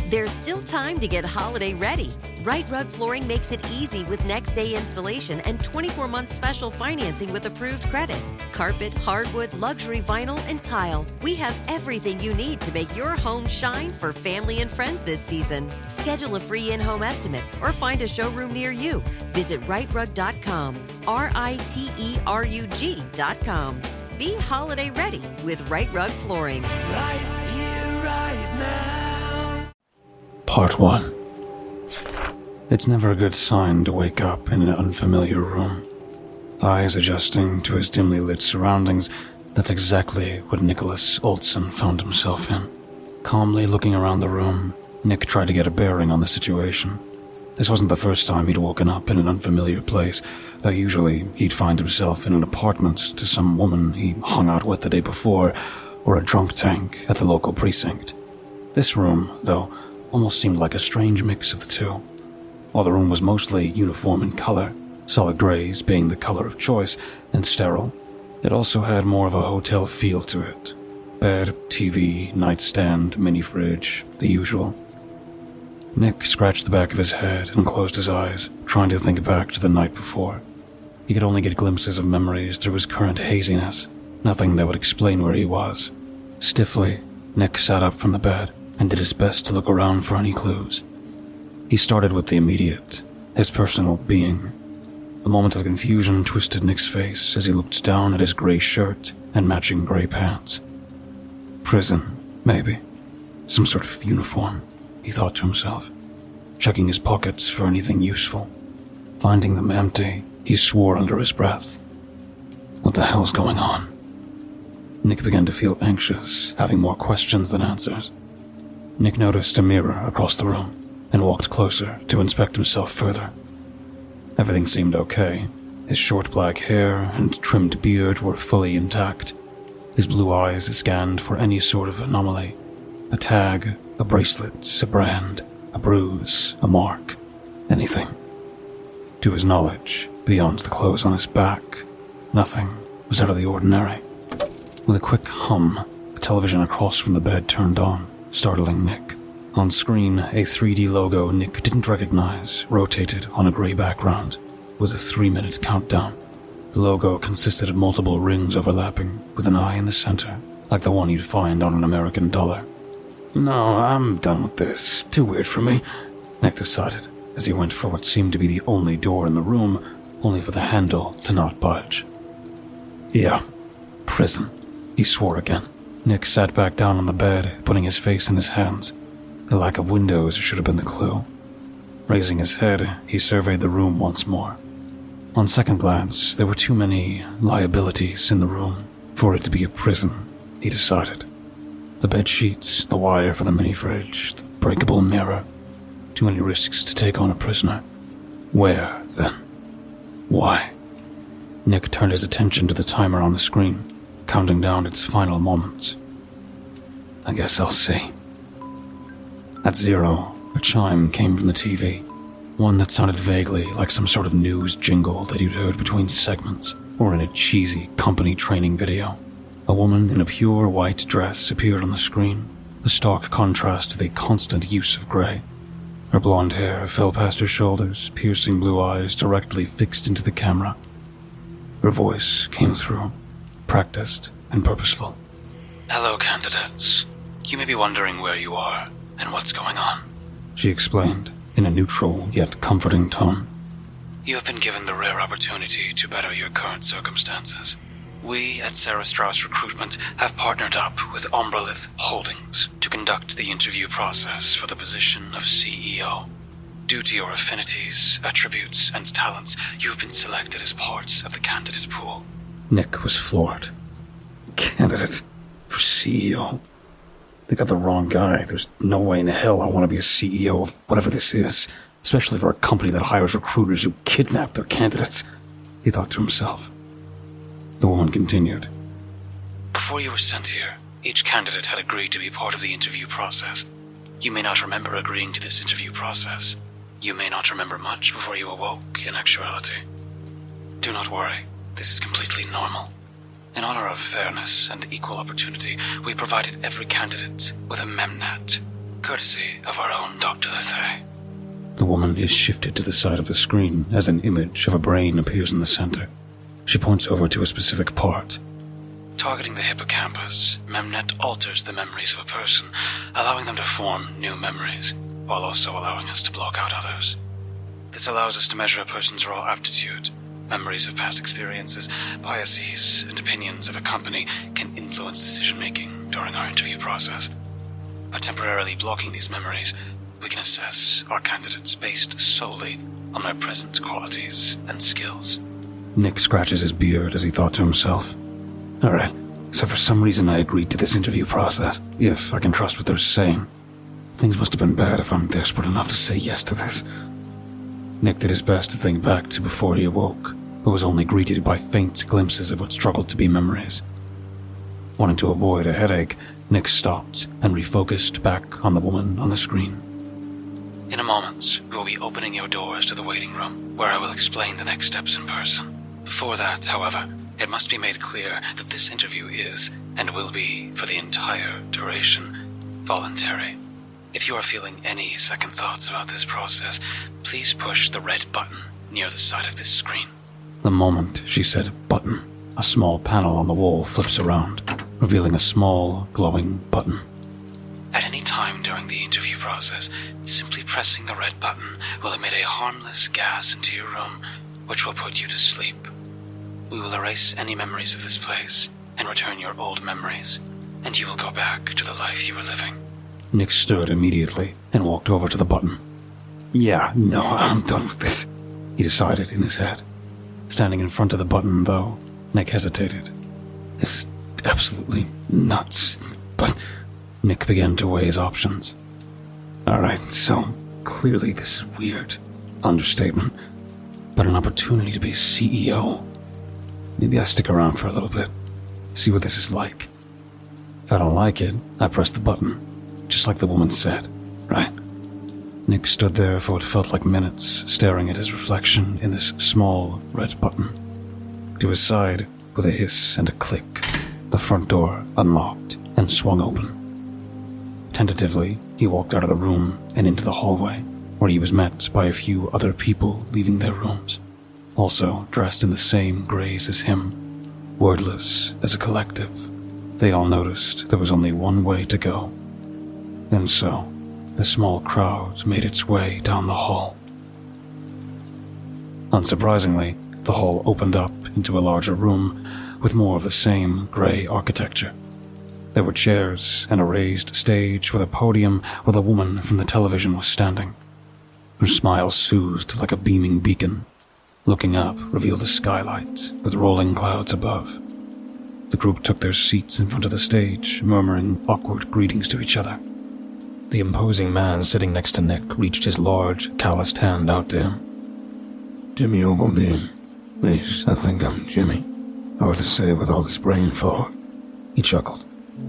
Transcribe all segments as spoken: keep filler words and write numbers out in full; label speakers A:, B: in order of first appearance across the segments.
A: There's still time to get holiday ready. Right Rug Flooring makes it easy with next day installation and twenty-four month special financing with approved credit. Carpet, hardwood, luxury vinyl, and tile. We have everything you need to make your home shine for family and friends this season. Schedule a free in-home estimate or find a showroom near you. Visit right rug dot com. R I T E R U G dot com. Be holiday ready with Right Rug Flooring.
B: Right here, right now.
C: Part one. It's never a good sign to wake up in an unfamiliar room. Eyes adjusting to his dimly lit surroundings, that's exactly what Nicholas Olson found himself in. Calmly looking around the room, Nick tried to get a bearing on the situation. This wasn't the first time he'd woken up in an unfamiliar place, though usually he'd find himself in an apartment to some woman he hung out with the day before, or a drunk tank at the local precinct. This room, though, almost seemed like a strange mix of the two. While the room was mostly uniform in color, solid grays being the color of choice, and sterile, it also had more of a hotel feel to it. Bed, T V, nightstand, mini-fridge, the usual. Nick scratched the back of his head and closed his eyes, trying to think back to the night before. He could only get glimpses of memories through his current haziness, nothing that would explain where he was. Stiffly, Nick sat up from the bed and did his best to look around for any clues. He started with the immediate, his personal being. A moment of confusion twisted Nick's face as he looked down at his gray shirt and matching gray pants. Prison, maybe. Some sort of uniform, he thought to himself, checking his pockets for anything useful. Finding them empty, he swore under his breath. What the hell's going on? Nick began to feel anxious, having more questions than answers. Nick noticed a mirror across the room and walked closer to inspect himself further. Everything seemed okay. His short black hair and trimmed beard were fully intact. His blue eyes scanned for any sort of anomaly. A tag, a bracelet, a brand, a bruise, a mark, anything. To his knowledge, beyond the clothes on his back, nothing was out of the ordinary. With a quick hum, the television across from the bed turned on, startling Nick. On screen, a three D logo Nick didn't recognize rotated on a gray background, with a three-minute countdown. The logo consisted of multiple rings overlapping, with an eye in the center, like the one you'd find on an American dollar. No, I'm done with this. Too weird for me, Nick decided, as he went for what seemed to be the only door in the room, only for the handle to not budge. Yeah, prison, he swore again. Nick sat back down on the bed, putting his face in his hands. The lack of windows should have been the clue. Raising his head, he surveyed the room once more. On second glance, there were too many liabilities in the room for it to be a prison, he decided. The bed sheets, the wire for the mini-fridge, the breakable mirror. Too many risks to take on a prisoner. Where, then? Why? Nick turned his attention to the timer on the screen, counting down its final moments. I guess I'll see. At zero, a chime came from the T V, one that sounded vaguely like some sort of news jingle that you'd heard between segments or in a cheesy company training video. A woman in a pure white dress appeared on the screen, a stark contrast to the constant use of gray. Her blonde hair fell past her shoulders, piercing blue eyes directly fixed into the camera. Her voice came through, practiced and purposeful. Hello, candidates. You may be wondering where you are and what's going on, she explained in a neutral yet comforting tone. You have been given the rare opportunity to better your current circumstances. We at Sarah Strauss Recruitment have partnered up with Umbralith Holdings to conduct the interview process for the position of C E O. Due to your affinities, attributes, and talents, you've been selected as part of the candidate pool. Nick was floored. Candidate for C E O? They got the wrong guy. There's no way in hell I want to be a C E O of whatever this is, especially for a company that hires recruiters who kidnap their candidates, he thought to himself. The woman continued. Before you were sent here, each candidate had agreed to be part of the interview process. You may not remember agreeing to this interview process. You may not remember much before you awoke in actuality. Do not worry, this is completely normal. In honor of fairness and equal opportunity, we provided every candidate with a memnet, courtesy of our own Doctor Lethay. The woman is shifted to the side of the screen as an image of a brain appears in the center. She points over to a specific part. Targeting the hippocampus, Memnet alters the memories of a person, allowing them to form new memories, while also allowing us to block out others. This allows us to measure a person's raw aptitude. Memories of past experiences, biases, and opinions of a company can influence decision-making during our interview process. By temporarily blocking these memories, we can assess our candidates based solely on their present qualities and skills. Nick scratches his beard as he thought to himself. Alright, so for some reason I agreed to this interview process, if I can trust what they're saying. Things must have been bad if I'm desperate enough to say yes to this. Nick did his best to think back to before he awoke, but was only greeted by faint glimpses of what struggled to be memories. Wanting to avoid a headache, Nick stopped and refocused back on the woman on the screen. In a moment, we will be opening your doors to the waiting room, where I will explain the next steps in person. Before that, however, it must be made clear that this interview is, and will be, for the entire duration, voluntary. If you are feeling any second thoughts about this process, please push the red button near the side of this screen. The moment she said button, a small panel on the wall flips around, revealing a small, glowing button. At any time during the interview process, simply pressing the red button will emit a harmless gas into your room, which will put you to sleep. We will erase any memories of this place and return your old memories, and you will go back to the life you were living. Nick stood immediately and walked over to the button. Yeah, no, I'm done with this, he decided in his head. Standing in front of the button, though, Nick hesitated. This is absolutely nuts, but Nick began to weigh his options. Alright, so clearly this is weird. Understatement. But an opportunity to be C E O. Maybe I stick around for a little bit, see what this is like. If I don't like it, I press the button, just like the woman said, right? Nick stood there for what felt like minutes, staring at his reflection in this small red button. To his side, with a hiss and a click, the front door unlocked and swung open. Tentatively, he walked out of the room and into the hallway, where he was met by a few other people leaving their rooms, also dressed in the same grays as him. Wordless as a collective, they all noticed there was only one way to go. And so, the small crowd made its way down the hall. Unsurprisingly, the hall opened up into a larger room with more of the same gray architecture. There were chairs and a raised stage with a podium where the woman from the television was standing. Her smile soothed like a beaming beacon. Looking up revealed a skylight with rolling clouds above. The group took their seats in front of the stage, murmuring awkward greetings to each other. The imposing man sitting next to Nick reached his large, calloused hand out to him. Jimmy Ogledine. Please, I think I'm Jimmy. Hard to say with all this brain fog. He chuckled.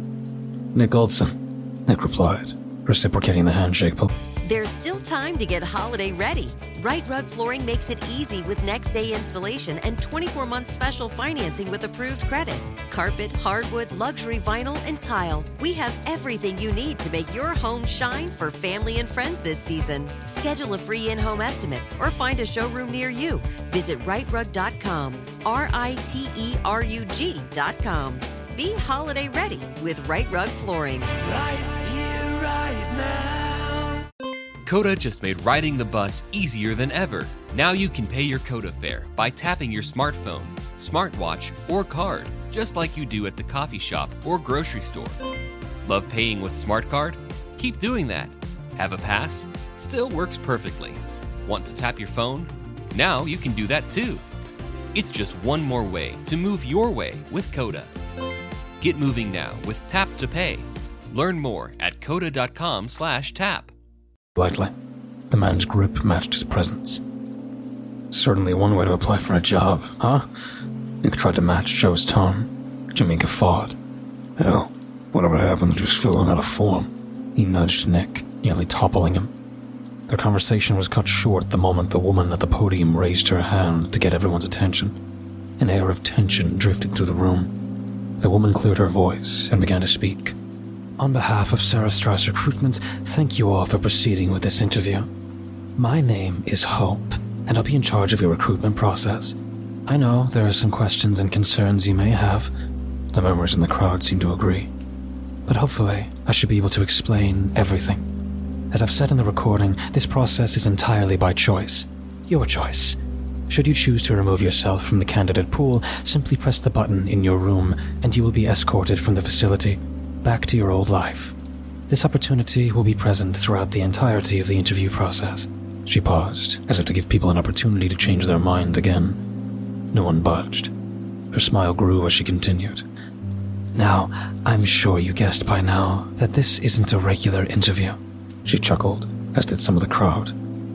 C: Nick Olson, Nick replied, reciprocating the handshake.
A: There's still time to get holiday ready. Right Rug Flooring makes it easy with next day installation and twenty-four month special financing with approved credit. Carpet, hardwood, luxury vinyl, and tile. We have everything you need to make your home shine for family and friends this season. Schedule a free in-home estimate or find a showroom near you. Visit right rug dot com, R I T E R U G dot com. Be holiday ready with Right Rug Flooring.
B: Right here, right now.
D: Coda just made riding the bus easier than ever. Now you can pay your Coda fare by tapping your smartphone, smartwatch, or card, just like you do at the coffee shop or grocery store. Love paying with SmartCard? Keep doing that. Have a pass? Still works perfectly. Want to tap your phone? Now you can do that too. It's just one more way to move your way with Coda. Get moving now with Tap to Pay. Learn more at coda dot com slash tap.
C: Lightly, the man's grip matched his presence. Certainly one way to apply for a job, huh? Nick tried to match Joe's tone. Jimmy guffawed. Hell, whatever happened to just filling out a form? He nudged Nick, nearly toppling him. Their conversation was cut short the moment the woman at the podium raised her hand to get everyone's attention. An air of tension drifted through the room. The woman cleared her voice and began to speak. On behalf of Sarah Strauss Recruitment, thank you all for proceeding with this interview. My name is Hope, and I'll be in charge of your recruitment process. I know there are some questions and concerns you may have. The murmurs in the crowd seem to agree. But hopefully, I should be able to explain everything. As I've said in the recording, this process is entirely by choice. Your choice. Should you choose to remove yourself from the candidate pool, simply press the button in your room and you will be escorted from the facility back to your old life. This opportunity will be present throughout the entirety of the interview process. She paused, as if to give people an opportunity to change their mind again. No one budged. Her smile grew as she continued. Now, I'm sure you guessed by now that this isn't a regular interview. She chuckled, as did some of the crowd.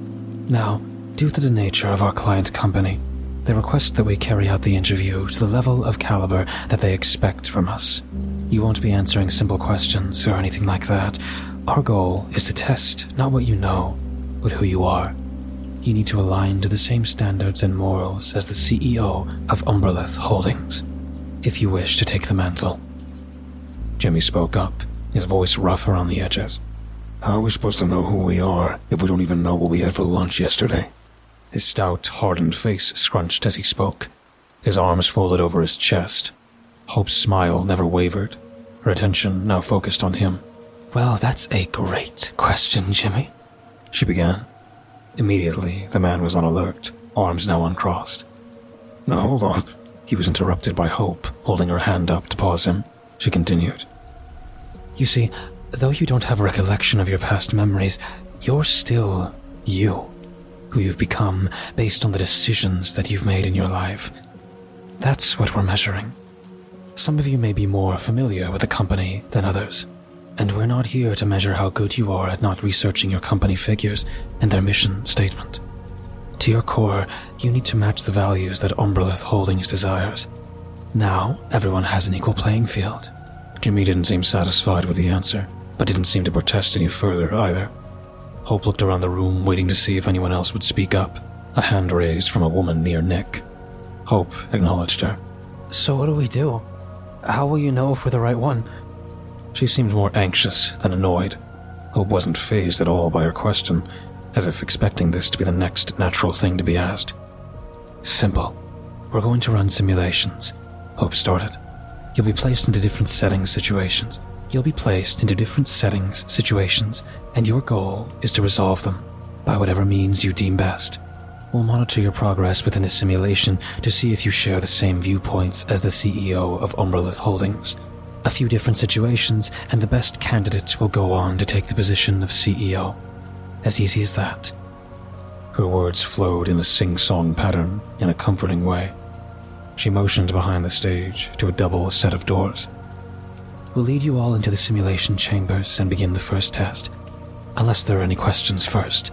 C: Now, due to the nature of our client company, they request that we carry out the interview to the level of caliber that they expect from us. You won't be answering simple questions or anything like that. Our goal is to test not what you know, but who you are. You need to align to the same standards and morals as the C E O of Umberlith Holdings, if you wish to take the mantle. Jimmy spoke up, his voice rough around the edges.
E: How are we supposed to know who we are if we don't even know what we had for lunch yesterday?
C: His stout, hardened face scrunched as he spoke, his arms folded over his chest. Hope's smile never wavered, her attention now focused on him. Well, that's a great question, Jimmy, she began. Immediately, the man was on alert, arms now uncrossed.
E: Now, hold on.
C: He was interrupted by Hope, holding her hand up to pause him. She continued. You see, though you don't have recollection of your past memories, you're still you, who you've become based on the decisions that you've made in your life. That's what we're measuring. Some of you may be more familiar with the company than others, and we're not here to measure how good you are at not researching your company figures and their mission statement. To your core, you need to match the values that Umberlith Holdings desires. Now, everyone has an equal playing field. Jimmy didn't seem satisfied with the answer, but didn't seem to protest any further either. Hope looked around the room, waiting to see if anyone else would speak up, a hand raised from a woman near Nick. Hope acknowledged her. So what do we do? How will you know if we're the right one? She seemed more anxious than annoyed. Hope wasn't fazed at all by her question, as if expecting this to be the next natural thing to be asked. Simple. We're going to run simulations, Hope started. You'll be placed into different settings situations. You'll be placed into different settings situations, and your goal is to resolve them by whatever means you deem best. We'll monitor your progress within the simulation to see if you share the same viewpoints as the C E O of Umberlith Holdings. A few different situations, and the best candidate will go on to take the position of C E O. As easy as that. Her words flowed in a sing-song pattern in a comforting way. She motioned behind the stage to a double set of doors. We'll lead you all into the simulation chambers and begin the first test, unless there are any questions first.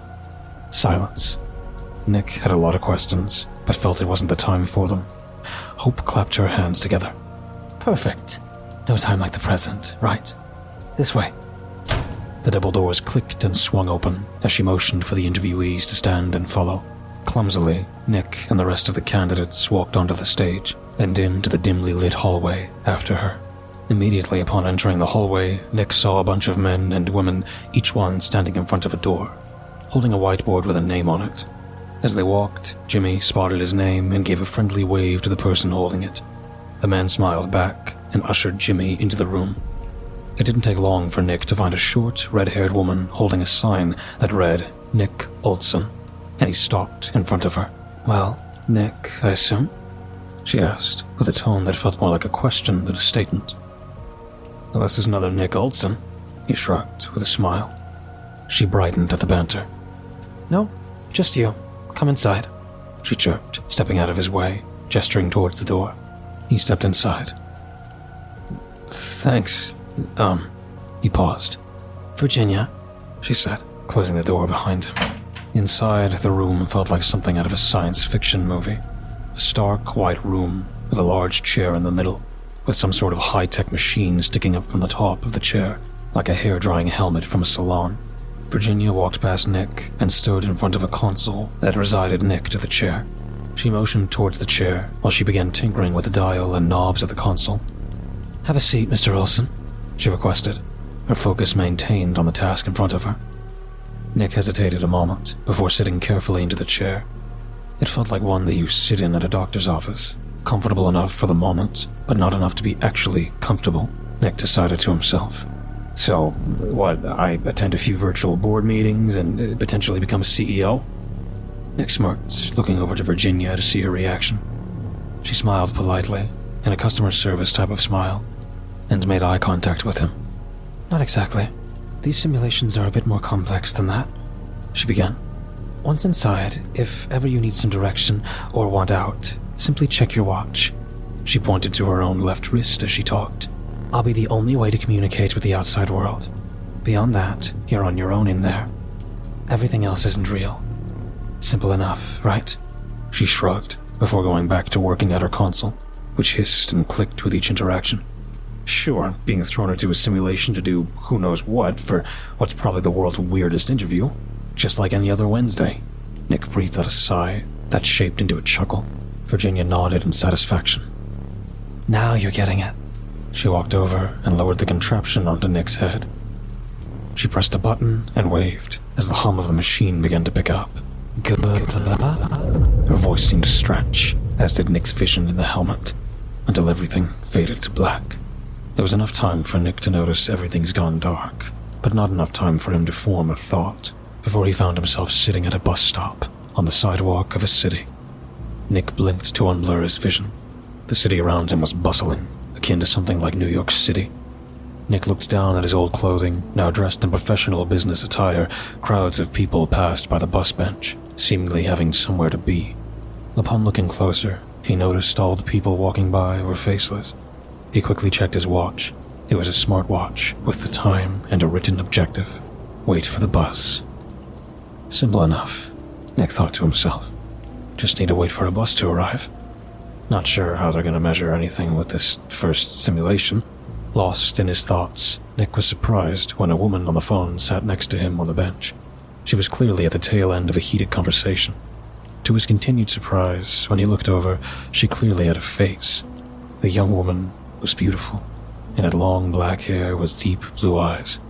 C: Silence. Nick had a lot of questions, but felt it wasn't the time for them. Hope clapped her hands together. Perfect. No time like the present, right? This way. The double doors clicked and swung open as she motioned for the interviewees to stand and follow. Clumsily, Nick and the rest of the candidates walked onto the stage, and into the dimly lit hallway after her. Immediately upon entering the hallway, Nick saw a bunch of men and women, each one standing in front of a door, holding a whiteboard with a name on it. As they walked, Jimmy spotted his name and gave a friendly wave to the person holding it. The man smiled back and ushered Jimmy into the room. It didn't take long for Nick to find a short, red-haired woman holding a sign that read, Nick Olson, and he stopped in front of her. Well, Nick, I assume? She asked, with a tone that felt more like a question than a statement. Unless there's another Nick Olson, he shrugged with a smile. She brightened at the banter. No, just you. Come inside, she chirped, stepping out of his way, gesturing towards the door. He stepped inside. Thanks, um, he paused. Virginia, she said, closing the door behind him. Inside, the room felt like something out of a science fiction movie. A stark white room with a large chair in the middle, with some sort of high-tech machine sticking up from the top of the chair, like a hair-drying helmet from a salon. Virginia walked past Nick and stood in front of a console that resided next to the chair. She motioned towards the chair while she began tinkering with the dial and knobs of the console. Have a seat, Mister Olson, she requested, her focus maintained on the task in front of her. Nick hesitated a moment before sitting carefully into the chair. It felt like one that you sit in at a doctor's office, comfortable enough for the moment, but not enough to be actually comfortable, Nick decided to himself. So, what, I attend a few virtual board meetings and potentially become a C E O? Nick smirked, looking over to Virginia to see her reaction. She smiled politely, in a customer service type of smile, and made eye contact with him. Not exactly. These simulations are a bit more complex than that, she began. Once inside, if ever you need some direction or want out, simply check your watch. She pointed to her own left wrist as she talked. I'll be the only way to communicate with the outside world. Beyond that, you're on your own in there. Everything else isn't real. Simple enough, right? She shrugged before going back to working at her console, which hissed and clicked with each interaction. Sure, being thrown into a simulation to do who knows what for what's probably the world's weirdest interview. Just like any other Wednesday. Nick breathed out a sigh that shaped into a chuckle. Virginia nodded in satisfaction. Now you're getting it. She walked over and lowered the contraption onto Nick's head. She pressed a button and waved as the hum of the machine began to pick up. Good. Her voice seemed to stretch, as did Nick's vision in the helmet, until everything faded to black. There was enough time for Nick to notice everything's gone dark, but not enough time for him to form a thought before he found himself sitting at a bus stop on the sidewalk of a city. Nick blinked to unblur his vision. The city around him was bustling, akin to something like New York City. Nick looked down at his old clothing, now dressed in professional business attire. Crowds of people passed by the bus bench, seemingly having somewhere to be. Upon looking closer, he noticed all the people walking by were faceless. He quickly checked his watch. It was a smartwatch with the time and a written objective. Wait for the bus. Simple enough, Nick thought to himself. Just need to wait for a bus to arrive. Not sure how they're going to measure anything with this first simulation. Lost in his thoughts, Nick was surprised when a woman on the phone sat next to him on the bench. She was clearly at the tail end of a heated conversation. To his continued surprise, when he looked over, she clearly had a face. The young woman was beautiful, and had long black hair with deep blue eyes.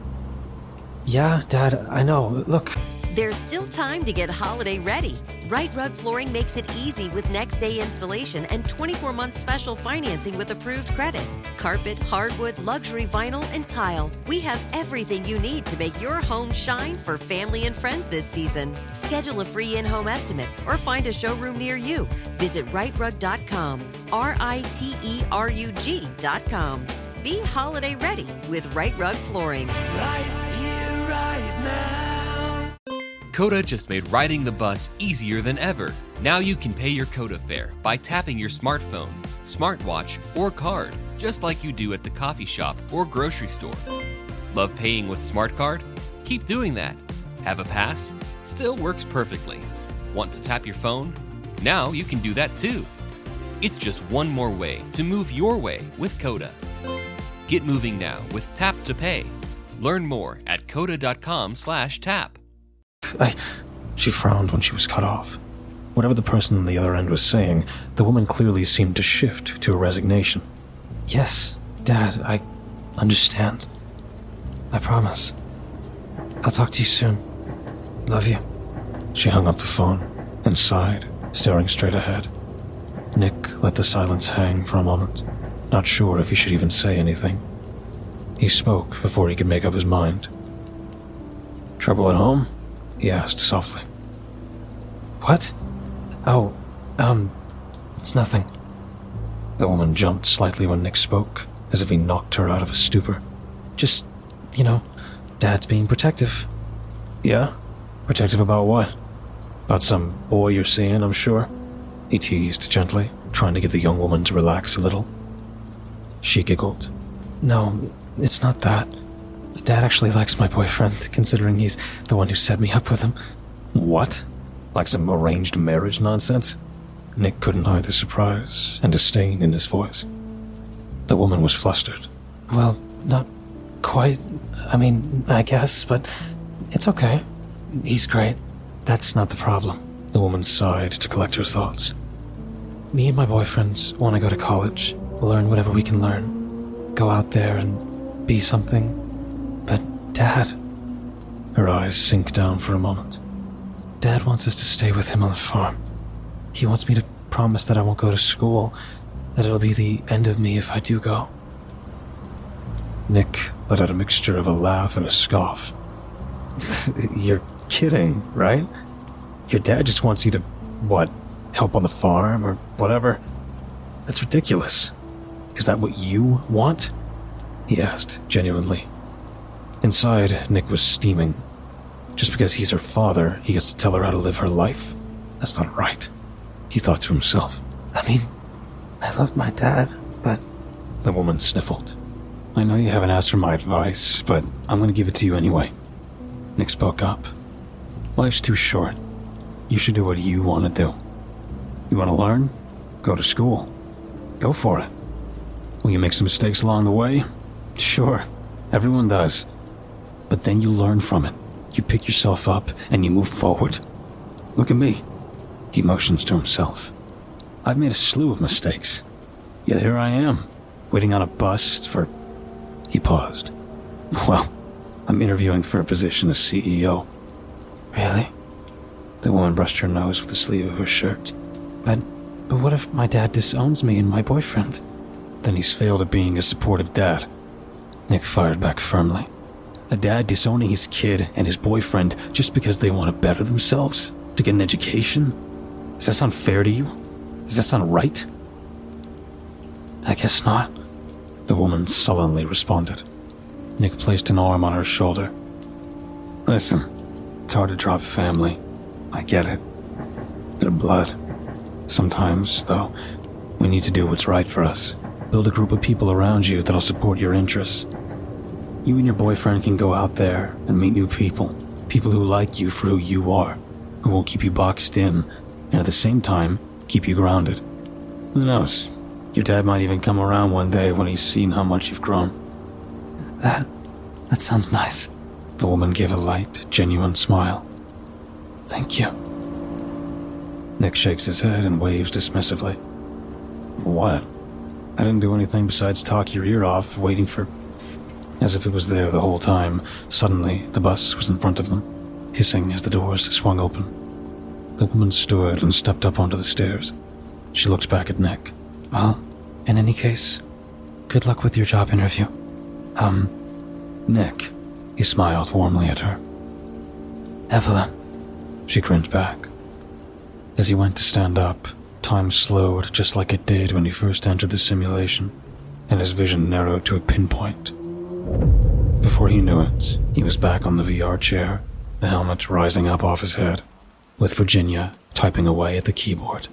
C: Yeah, Dad, I know. Look.
A: There's still time to get holiday ready. Right Rug Flooring makes it easy with next day installation and twenty-four month special financing with approved credit. Carpet, hardwood, luxury vinyl, and tile. We have everything you need to make your home shine for family and friends this season. Schedule a free in-home estimate or find a showroom near you. Visit right rug dot com, R I T E R U G dot com. Be holiday ready with Right Rug Flooring.
B: Right here, right now.
D: Coda just made riding the bus easier than ever. Now you can pay your Coda fare by tapping your smartphone, smartwatch, or card, just like you do at the coffee shop or grocery store. Love paying with Smart Card? Keep doing that. Have a pass? Still works perfectly. Want to tap your phone? Now you can do that too. It's just one more way to move your way with Coda. Get moving now with Tap to Pay. Learn more at coda.com slash tap.
C: I... She frowned when she was cut off. Whatever the person on the other end was saying, the woman clearly seemed to shift to a resignation. Yes, Dad, I understand. I promise. I'll talk to you soon. Love you. She hung up the phone and sighed, staring straight ahead. Nick let the silence hang for a moment, not sure if he should even say anything. He spoke before he could make up his mind. Trouble at home? He asked softly. What? Oh, um, it's nothing. The woman jumped slightly when Nick spoke, as if he knocked her out of a stupor. Just, you know, Dad's being protective. Yeah? Protective about what? About some boy you're seeing, I'm sure? He teased gently, trying to get the young woman to relax a little. She giggled. No, it's not that. Dad actually likes my boyfriend, considering he's the one who set me up with him. What? Like some arranged marriage nonsense? Nick couldn't hide the surprise and disdain in his voice. The woman was flustered. Well, not quite. I mean, I guess, but it's okay. He's great. That's not the problem. The woman sighed to collect her thoughts. Me and my boyfriends want to go to college, learn whatever we can learn, go out there and be something, but Dad... Her eyes sink down for a moment. Dad wants us to stay with him on the farm. He wants me to promise that I won't go to school, that it'll be the end of me if I do go. Nick let out a mixture of a laugh and a scoff. You're kidding, right? Your dad just wants you to, what, help on the farm or whatever? That's ridiculous. Is that what you want? He asked, genuinely. Inside, Nick was steaming. Just because he's her father, he gets to tell her how to live her life? That's not right, he thought to himself. I mean, I love my dad, but... The woman sniffled. I know you haven't asked for my advice, but I'm going to give it to you anyway. Nick spoke up. Life's too short. You should do what you want to do. You want to learn? Go to school. Go for it. Will you make some mistakes along the way? Sure, everyone does. But then you learn from it. You pick yourself up and you move forward. Look at me. He motions to himself. I've made a slew of mistakes. Yet here I am, waiting on a bus for... He paused. Well, I'm interviewing for a position as C E O. Really? The woman brushed her nose with the sleeve of her shirt. But, but what if my dad disowns me and my boyfriend? Then he's failed at being a supportive dad. Nick fired back firmly. A dad disowning his kid and his boyfriend just because they want to better themselves? To get an education? Does that sound fair to you? Does that sound right? I guess not, the woman sullenly responded. Nick placed an arm on her shoulder. Listen, it's hard to drop family. I get it. They're blood. Sometimes, though, we need to do what's right for us. Build a group of people around you that'll support your interests. You and your boyfriend can go out there and meet new people. People who like you for who you are. Who won't keep you boxed in, and at the same time, keep you grounded. Who knows? Your dad might even come around one day when he's seen how much you've grown. That... that sounds nice. The woman gave a light, genuine smile. Thank you. Nick shakes his head and waves dismissively. What? I didn't do anything besides talk your ear off, waiting for... As if it was there the whole time, suddenly the bus was in front of them, hissing as the doors swung open. The woman stood and stepped up onto the stairs. She looked back at Nick. Well, in any case, good luck with your job interview. Um, Nick. He smiled warmly at her. Evelyn. She grinned back. As he went to stand up, time slowed just like it did when he first entered the simulation, and his vision narrowed to a pinpoint. Before he knew it, he was back on the V R chair, the helmet rising up off his head, with Virginia typing away at the keyboard.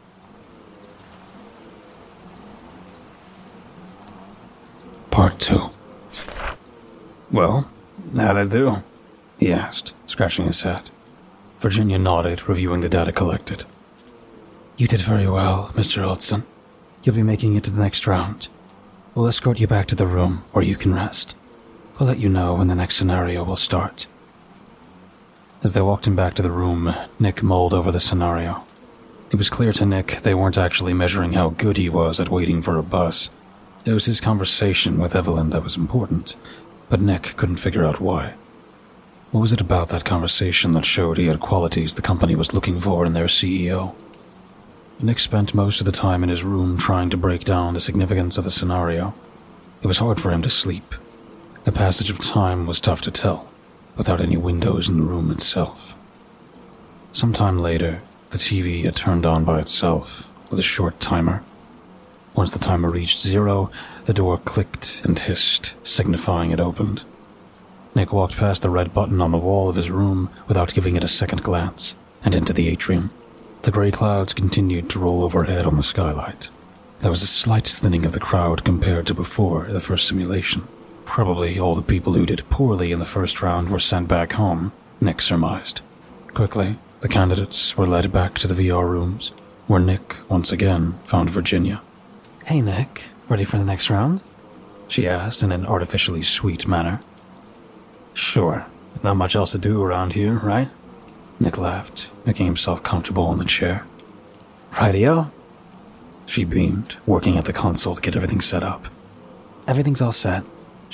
C: Part two. Well, how'd I do? He asked, scratching his head. Virginia nodded, reviewing the data collected. You did very well, Mister Olson. You'll be making it to the next round. We'll escort you back to the room where you can rest. We'll let you know when the next scenario will start. As they walked him back to the room, Nick mulled over the scenario. It was clear to Nick they weren't actually measuring how good he was at waiting for a bus. It was his conversation with Evelyn that was important, but Nick couldn't figure out why. What was it about that conversation that showed he had qualities the company was looking for in their C E O? Nick spent most of the time in his room trying to break down the significance of the scenario. It was hard for him to sleep. The passage of time was tough to tell, without any windows in the room itself. Sometime later, the T V had turned on by itself, with a short timer. Once the timer reached zero, the door clicked and hissed, signifying it opened. Nick walked past the red button on the wall of his room without giving it a second glance, and into the atrium. The grey clouds continued to roll overhead on the skylight. There was a slight thinning of the crowd compared to before the first simulation. Probably all the people who did poorly in the first round were sent back home, Nick surmised. Quickly, the candidates were led back to the V R rooms, where Nick, once again, found Virginia. Hey, Nick. Ready for the next round? She asked in an artificially sweet manner. Sure. Not much else to do around here, right? Nick laughed, making himself comfortable in the chair. Rightio. She beamed, working at the console to get everything set up. Everything's all set.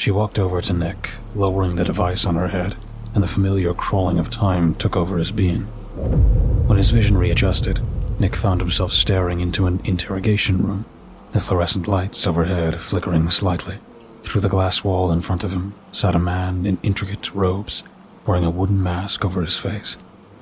C: She walked over to Nick, lowering the device on her head, and the familiar crawling of time took over his being. When his vision readjusted, Nick found himself staring into an interrogation room, the fluorescent lights overhead flickering slightly. Through the glass wall in front of him sat a man in intricate robes, wearing a wooden mask over his face.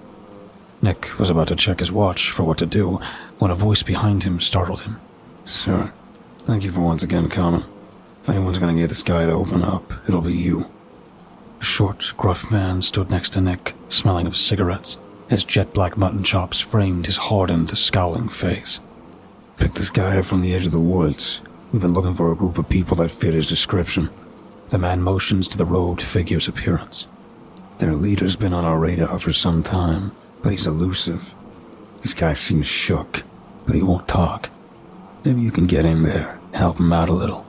C: Nick was about to check his watch for what to do when a voice behind him startled him.
E: Sir, thank you for once again coming. If anyone's gonna get this guy to open up, it'll be you.
C: A short, gruff man stood next to Nick, smelling of cigarettes. His jet-black mutton chops framed his hardened, scowling face.
E: Picked this guy up from the edge of the woods. We've been looking for a group of people that fit his description.
C: The man motions to the robed figure's appearance.
E: Their leader's been on our radar for some time, but he's elusive. This guy seems shook, but he won't talk. Maybe you can get in there, help him out a little.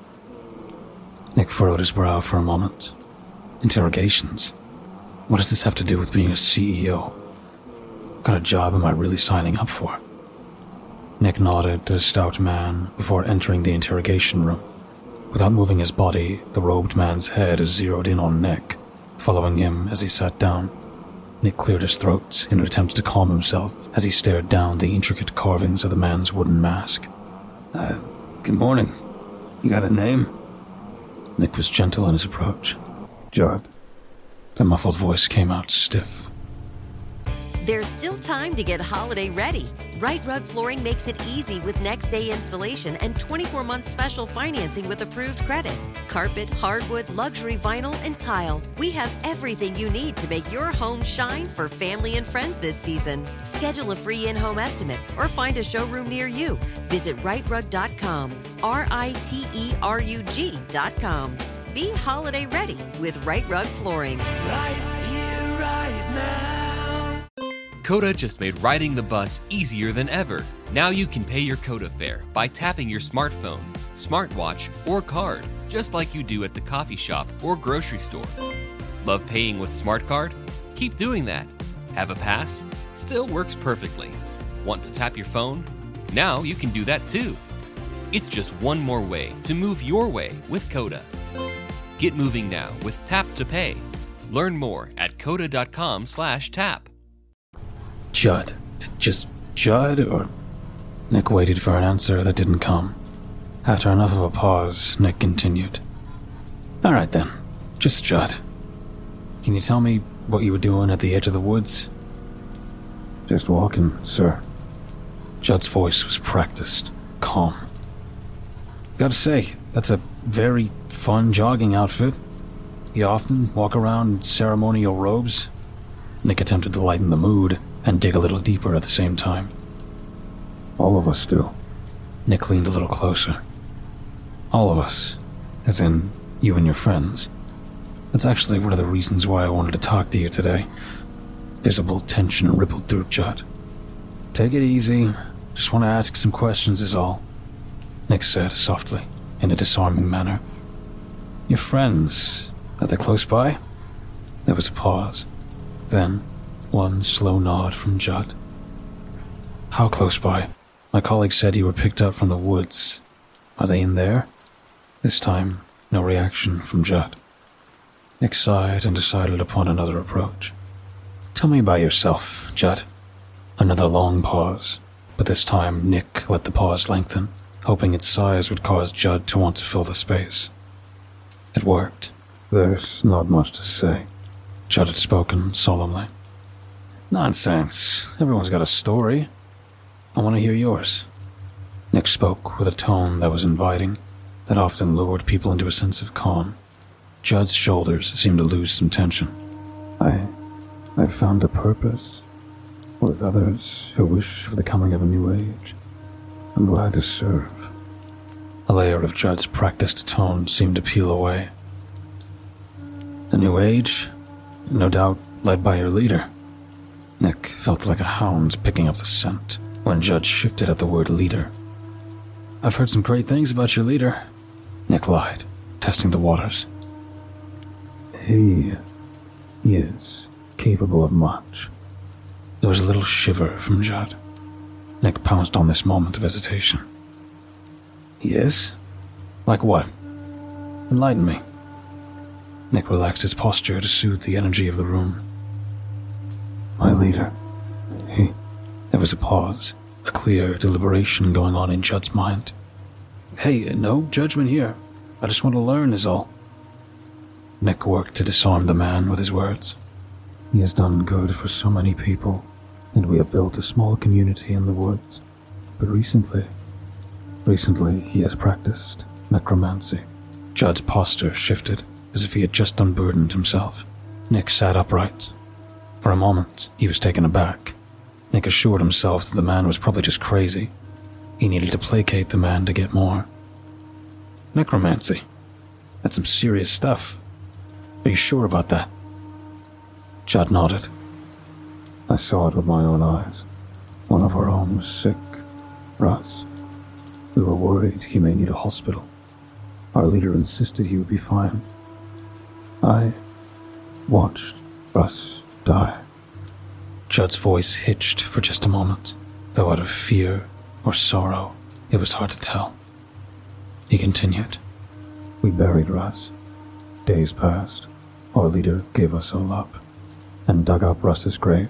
C: Nick furrowed his brow for a moment. Interrogations? What does this have to do with being a C E O? What kind of job am I really signing up for? Nick nodded to the stout man before entering the interrogation room. Without moving his body, the robed man's head zeroed in on Nick, following him as he sat down. Nick cleared his throat in an attempt to calm himself as he stared down the intricate carvings of the man's wooden mask.
E: Uh, good morning. You got a name?
C: Nick was gentle in his approach.
E: Judd.
C: The muffled voice came out stiff.
A: There's still time to get holiday ready. Right Rug Flooring makes it easy with next day installation and twenty-four month special financing with approved credit. Carpet, hardwood, luxury vinyl, and tile. We have everything you need to make your home shine for family and friends this season. Schedule a free in-home estimate or find a showroom near you. Visit right rug dot com, R I T E R U G dot com. Be holiday ready with Right Rug Flooring.
B: Right here, right now.
D: Coda just made riding the bus easier than ever. Now you can pay your Coda fare by tapping your smartphone, smartwatch, or card, just like you do at the coffee shop or grocery store. Love paying with Smart Card? Keep doing that. Have a pass? Still works perfectly. Want to tap your phone? Now you can do that too. It's just one more way to move your way with Coda. Get moving now with Tap to Pay. Learn more at coda dot com slash tap.
C: Judd. Just Judd, or... Nick waited for an answer that didn't come. After enough of a pause, Nick continued. All right then, just Judd. Can you tell me what you were doing at the edge of the woods?
E: Just walking, sir.
C: Judd's voice was practiced, calm. Gotta say, that's a very fun jogging outfit. You often walk around in ceremonial robes? Nick attempted to lighten the mood and dig a little deeper at the same time.
E: All of us do.
C: Nick leaned a little closer. All of us, as in you and your friends. That's actually one of the reasons why I wanted to talk to you today. Visible tension rippled through Judd. Take it easy. Just want to ask some questions is all. Nick said softly, in a disarming manner. Your friends, are they close by? There was a pause. Then, one slow nod from Judd. How close by? My colleague said you were picked up from the woods. Are they in there? This time, no reaction from Judd. Nick sighed and decided upon another approach. Tell me about yourself, Judd. Another long pause, but this time Nick let the pause lengthen, hoping its size would cause Judd to want to fill the space. It worked.
E: There's not much to say.
C: Judd had spoken solemnly. Nonsense. Everyone's got a story. I want to hear yours. Nick spoke with a tone that was inviting, that often lured people into a sense of calm. Judd's shoulders seemed to lose some tension.
E: I... I've found a purpose. With others who wish for the coming of a new age. I'm glad to serve.
C: A layer of Judd's practiced tone seemed to peel away. A new age? No doubt led by your leader. Nick felt like a hound picking up the scent when Judd shifted at the word leader. I've heard some great things about your leader. Nick lied, testing the waters.
E: He is capable of much.
C: There was a little shiver from Judd. Nick pounced on this moment of hesitation. He is? Like what? Enlighten me. Nick relaxed his posture to soothe the energy of the room. My leader, he... There was a pause, a clear deliberation going on in Judd's mind. Hey, no judgment here. I just want to learn is all. Nick worked to disarm the man with his words. He has done good for so many people, and we have built a small community in the woods. But recently, recently he has practiced necromancy. Judd's posture shifted, as if he had just unburdened himself. Nick sat upright. For a moment, he was taken aback. Nick assured himself that the man was probably just crazy. He needed to placate the man to get more. Necromancy? That's some serious stuff. Are you sure about that? Judd nodded. I saw it with my own eyes. One of our own was sick. Russ. We were worried he may need a hospital. Our leader insisted he would be fine. I watched Russ die. Judd's voice hitched for just a moment, though out of fear or sorrow, it was hard to tell. He continued. We buried Russ. Days passed. Our leader gave us all up and dug up Russ's grave.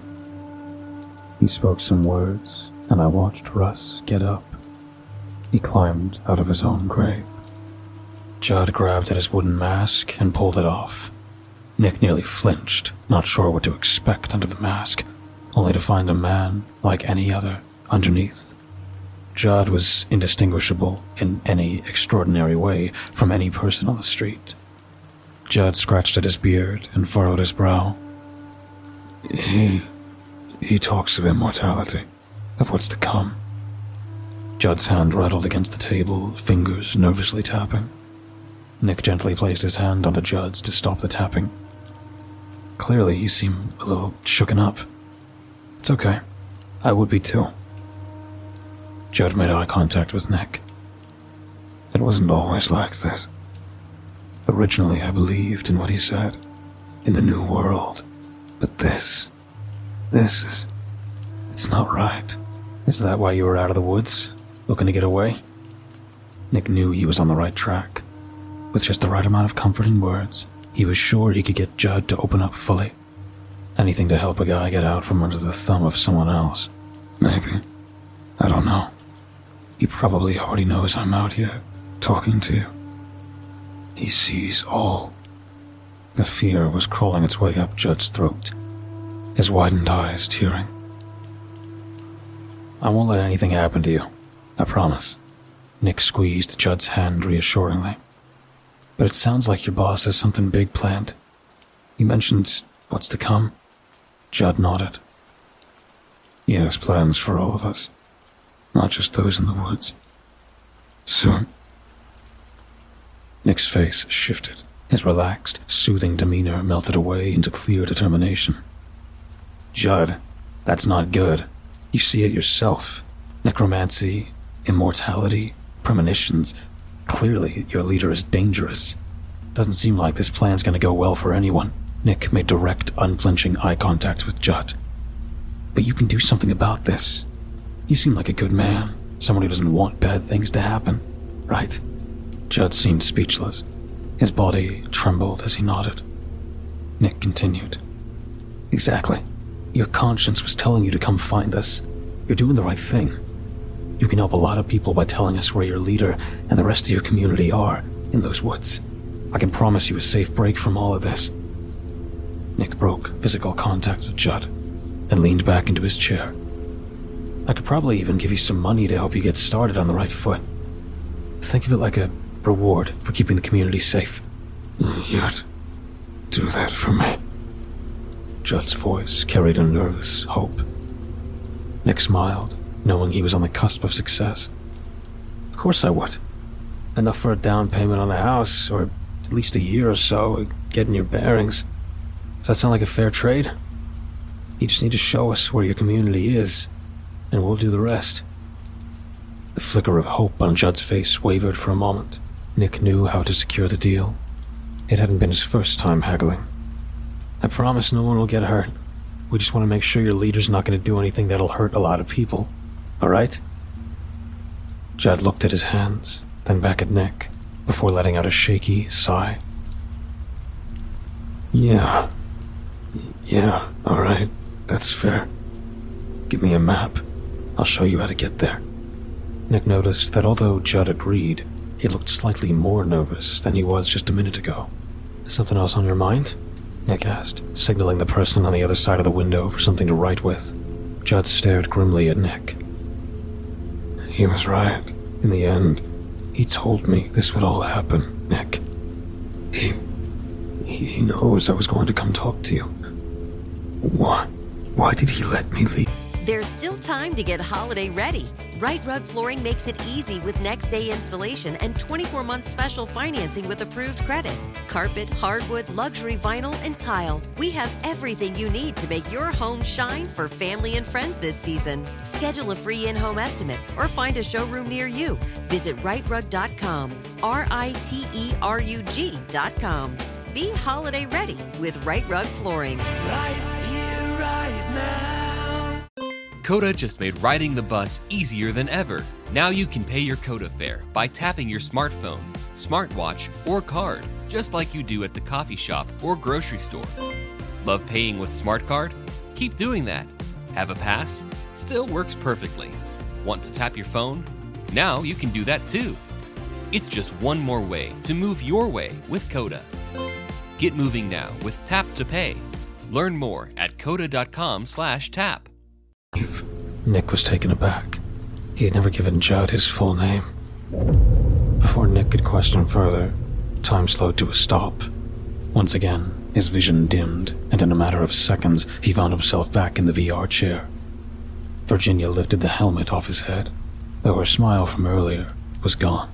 C: He spoke some words, and I watched Russ get up. He climbed out of his own grave. Judd grabbed at his wooden mask and pulled it off. Nick nearly flinched, not sure what to expect under the mask, only to find a man like any other underneath. Judd was indistinguishable in any extraordinary way from any person on the street. Judd scratched at his beard and furrowed his brow. He... he talks of immortality, of what's to come. Judd's hand rattled against the table, fingers nervously tapping. Nick gently placed his hand onto Judd's to stop the tapping. Clearly, you seem a little shooken up. It's okay. I would be too. Judd made eye contact with Nick. It wasn't always like this. Originally, I believed in what he said, in the new world. But this, this is, it's not right. Is that why you were out of the woods, looking to get away? Nick knew he was on the right track. With just the right amount of comforting words, he was sure he could get Judd to open up fully. Anything to help a guy get out from under the thumb of someone else. Maybe. I don't know. He probably already knows I'm out here, talking to you. He sees all. The fear was crawling its way up Judd's throat, his widened eyes tearing. I won't let anything happen to you. I promise. Nick squeezed Judd's hand reassuringly. But it sounds like your boss has something big planned. You mentioned what's to come. Judd nodded. He has plans for all of us, not just those in the woods. Soon. Nick's face shifted. His relaxed, soothing demeanor melted away into clear determination. Judd, that's not good. You see it yourself. Necromancy, immortality, premonitions. Clearly, your leader is dangerous. Doesn't seem like this plan's gonna go well for anyone. Nick made direct, unflinching eye contact with Judd. But you can do something about this. You seem like a good man, someone who doesn't want bad things to happen, right? Judd seemed speechless. His body trembled as he nodded. Nick continued. Exactly. Your conscience was telling you to come find us. You're doing the right thing. You can help a lot of people by telling us where your leader and the rest of your community are in those woods. I can promise you a safe break from all of this. Nick broke physical contact with Judd and leaned back into his chair. I could probably even give you some money to help you get started on the right foot. Think of it like a reward for keeping the community safe. You'd do that for me? Judd's voice carried a nervous hope. Nick smiled, knowing he was on the cusp of success. Of course I would. Enough for a down payment on the house, or at least a year or so, getting your bearings. Does that sound like a fair trade? You just need to show us where your community is, and we'll do the rest. The flicker of hope on Judd's face wavered for a moment. Nick knew how to secure the deal. It hadn't been his first time haggling. I promise no one will get hurt. We just want to make sure your leader's not going to do anything that'll hurt a lot of people. All right? Judd looked at his hands, then back at Nick, before letting out a shaky sigh.
E: Yeah. Yeah, alright. That's fair. Give me a map. I'll show you how to get there.
C: Nick noticed that although Judd agreed, he looked slightly more nervous than he was just a minute ago. Something else on your mind? Nick asked, signaling the person on the other side of the window for something to write with. Judd stared grimly at Nick.
E: He was right. In the end, he told me this would all happen, Nick. He... He knows I was going to come talk to you. Why? Why did he let me leave?
A: There's still time to get holiday ready. Right Rug Flooring makes it easy with next day installation and twenty-four month special financing with approved credit. Carpet, hardwood, luxury vinyl, and tile. We have everything you need to make your home shine for family and friends this season. Schedule a free in-home estimate or find a showroom near you. Visit right rug dot com, R I T E R U G dot com. Be holiday ready with Right Rug Flooring.
B: Right here, right now.
D: Coda just made riding the bus easier than ever. Now you can pay your Coda fare by tapping your smartphone, smartwatch, or card, just like you do at the coffee shop or grocery store. Love paying with Smart Card? Keep doing that. Have a pass? Still works perfectly. Want to tap your phone? Now you can do that too. It's just one more way to move your way with Coda. Get moving now with Tap to Pay. Learn more at coda dot com slash tap.
C: Nick was taken aback. He had never given Judd his full name. Before Nick could question further, time slowed to a stop. Once again, his vision dimmed, and in a matter of seconds, he found himself back in the V R chair. Virginia lifted the helmet off his head, though her smile from earlier was gone.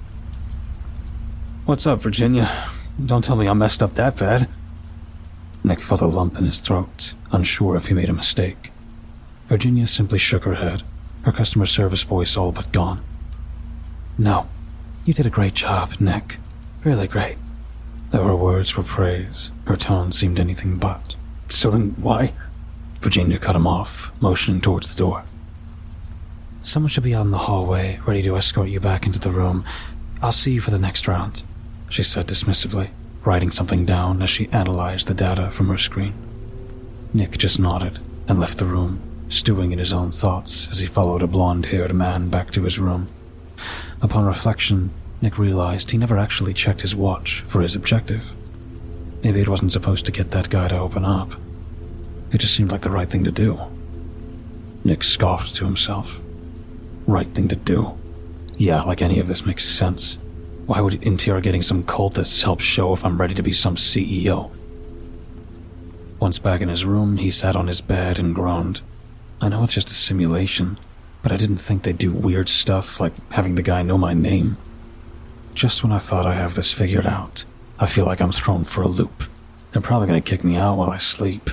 E: What's up, Virginia? Don't tell me I messed up that bad.
C: Nick felt a lump in his throat, unsure if he made a mistake. Virginia simply shook her head, her customer service voice all but gone. No, you did a great job, Nick. Really great. Though her words were praise, her tone seemed anything but.
E: So then why?
C: Virginia cut him off, motioning towards the door. Someone should be out in the hallway, ready to escort you back into the room. I'll see you for the next round, she said dismissively, writing something down as she analyzed the data from her screen. Nick just nodded and left the room, stewing in his own thoughts as he followed a blonde-haired man back to his room. Upon reflection, Nick realized he never actually checked his watch for his objective. Maybe it wasn't supposed to get that guy to open up. It just seemed like the right thing to do. Nick scoffed to himself. Right thing to do? Yeah, like any of this makes sense. Why would interrogating some cultists help show if I'm ready to be some C E O? Once back in his room, he sat on his bed and groaned. I know it's just a simulation, but I didn't think they'd do weird stuff like having the guy know my name. Just when I thought I have this figured out, I feel like I'm thrown for a loop. They're probably going to kick me out while I sleep.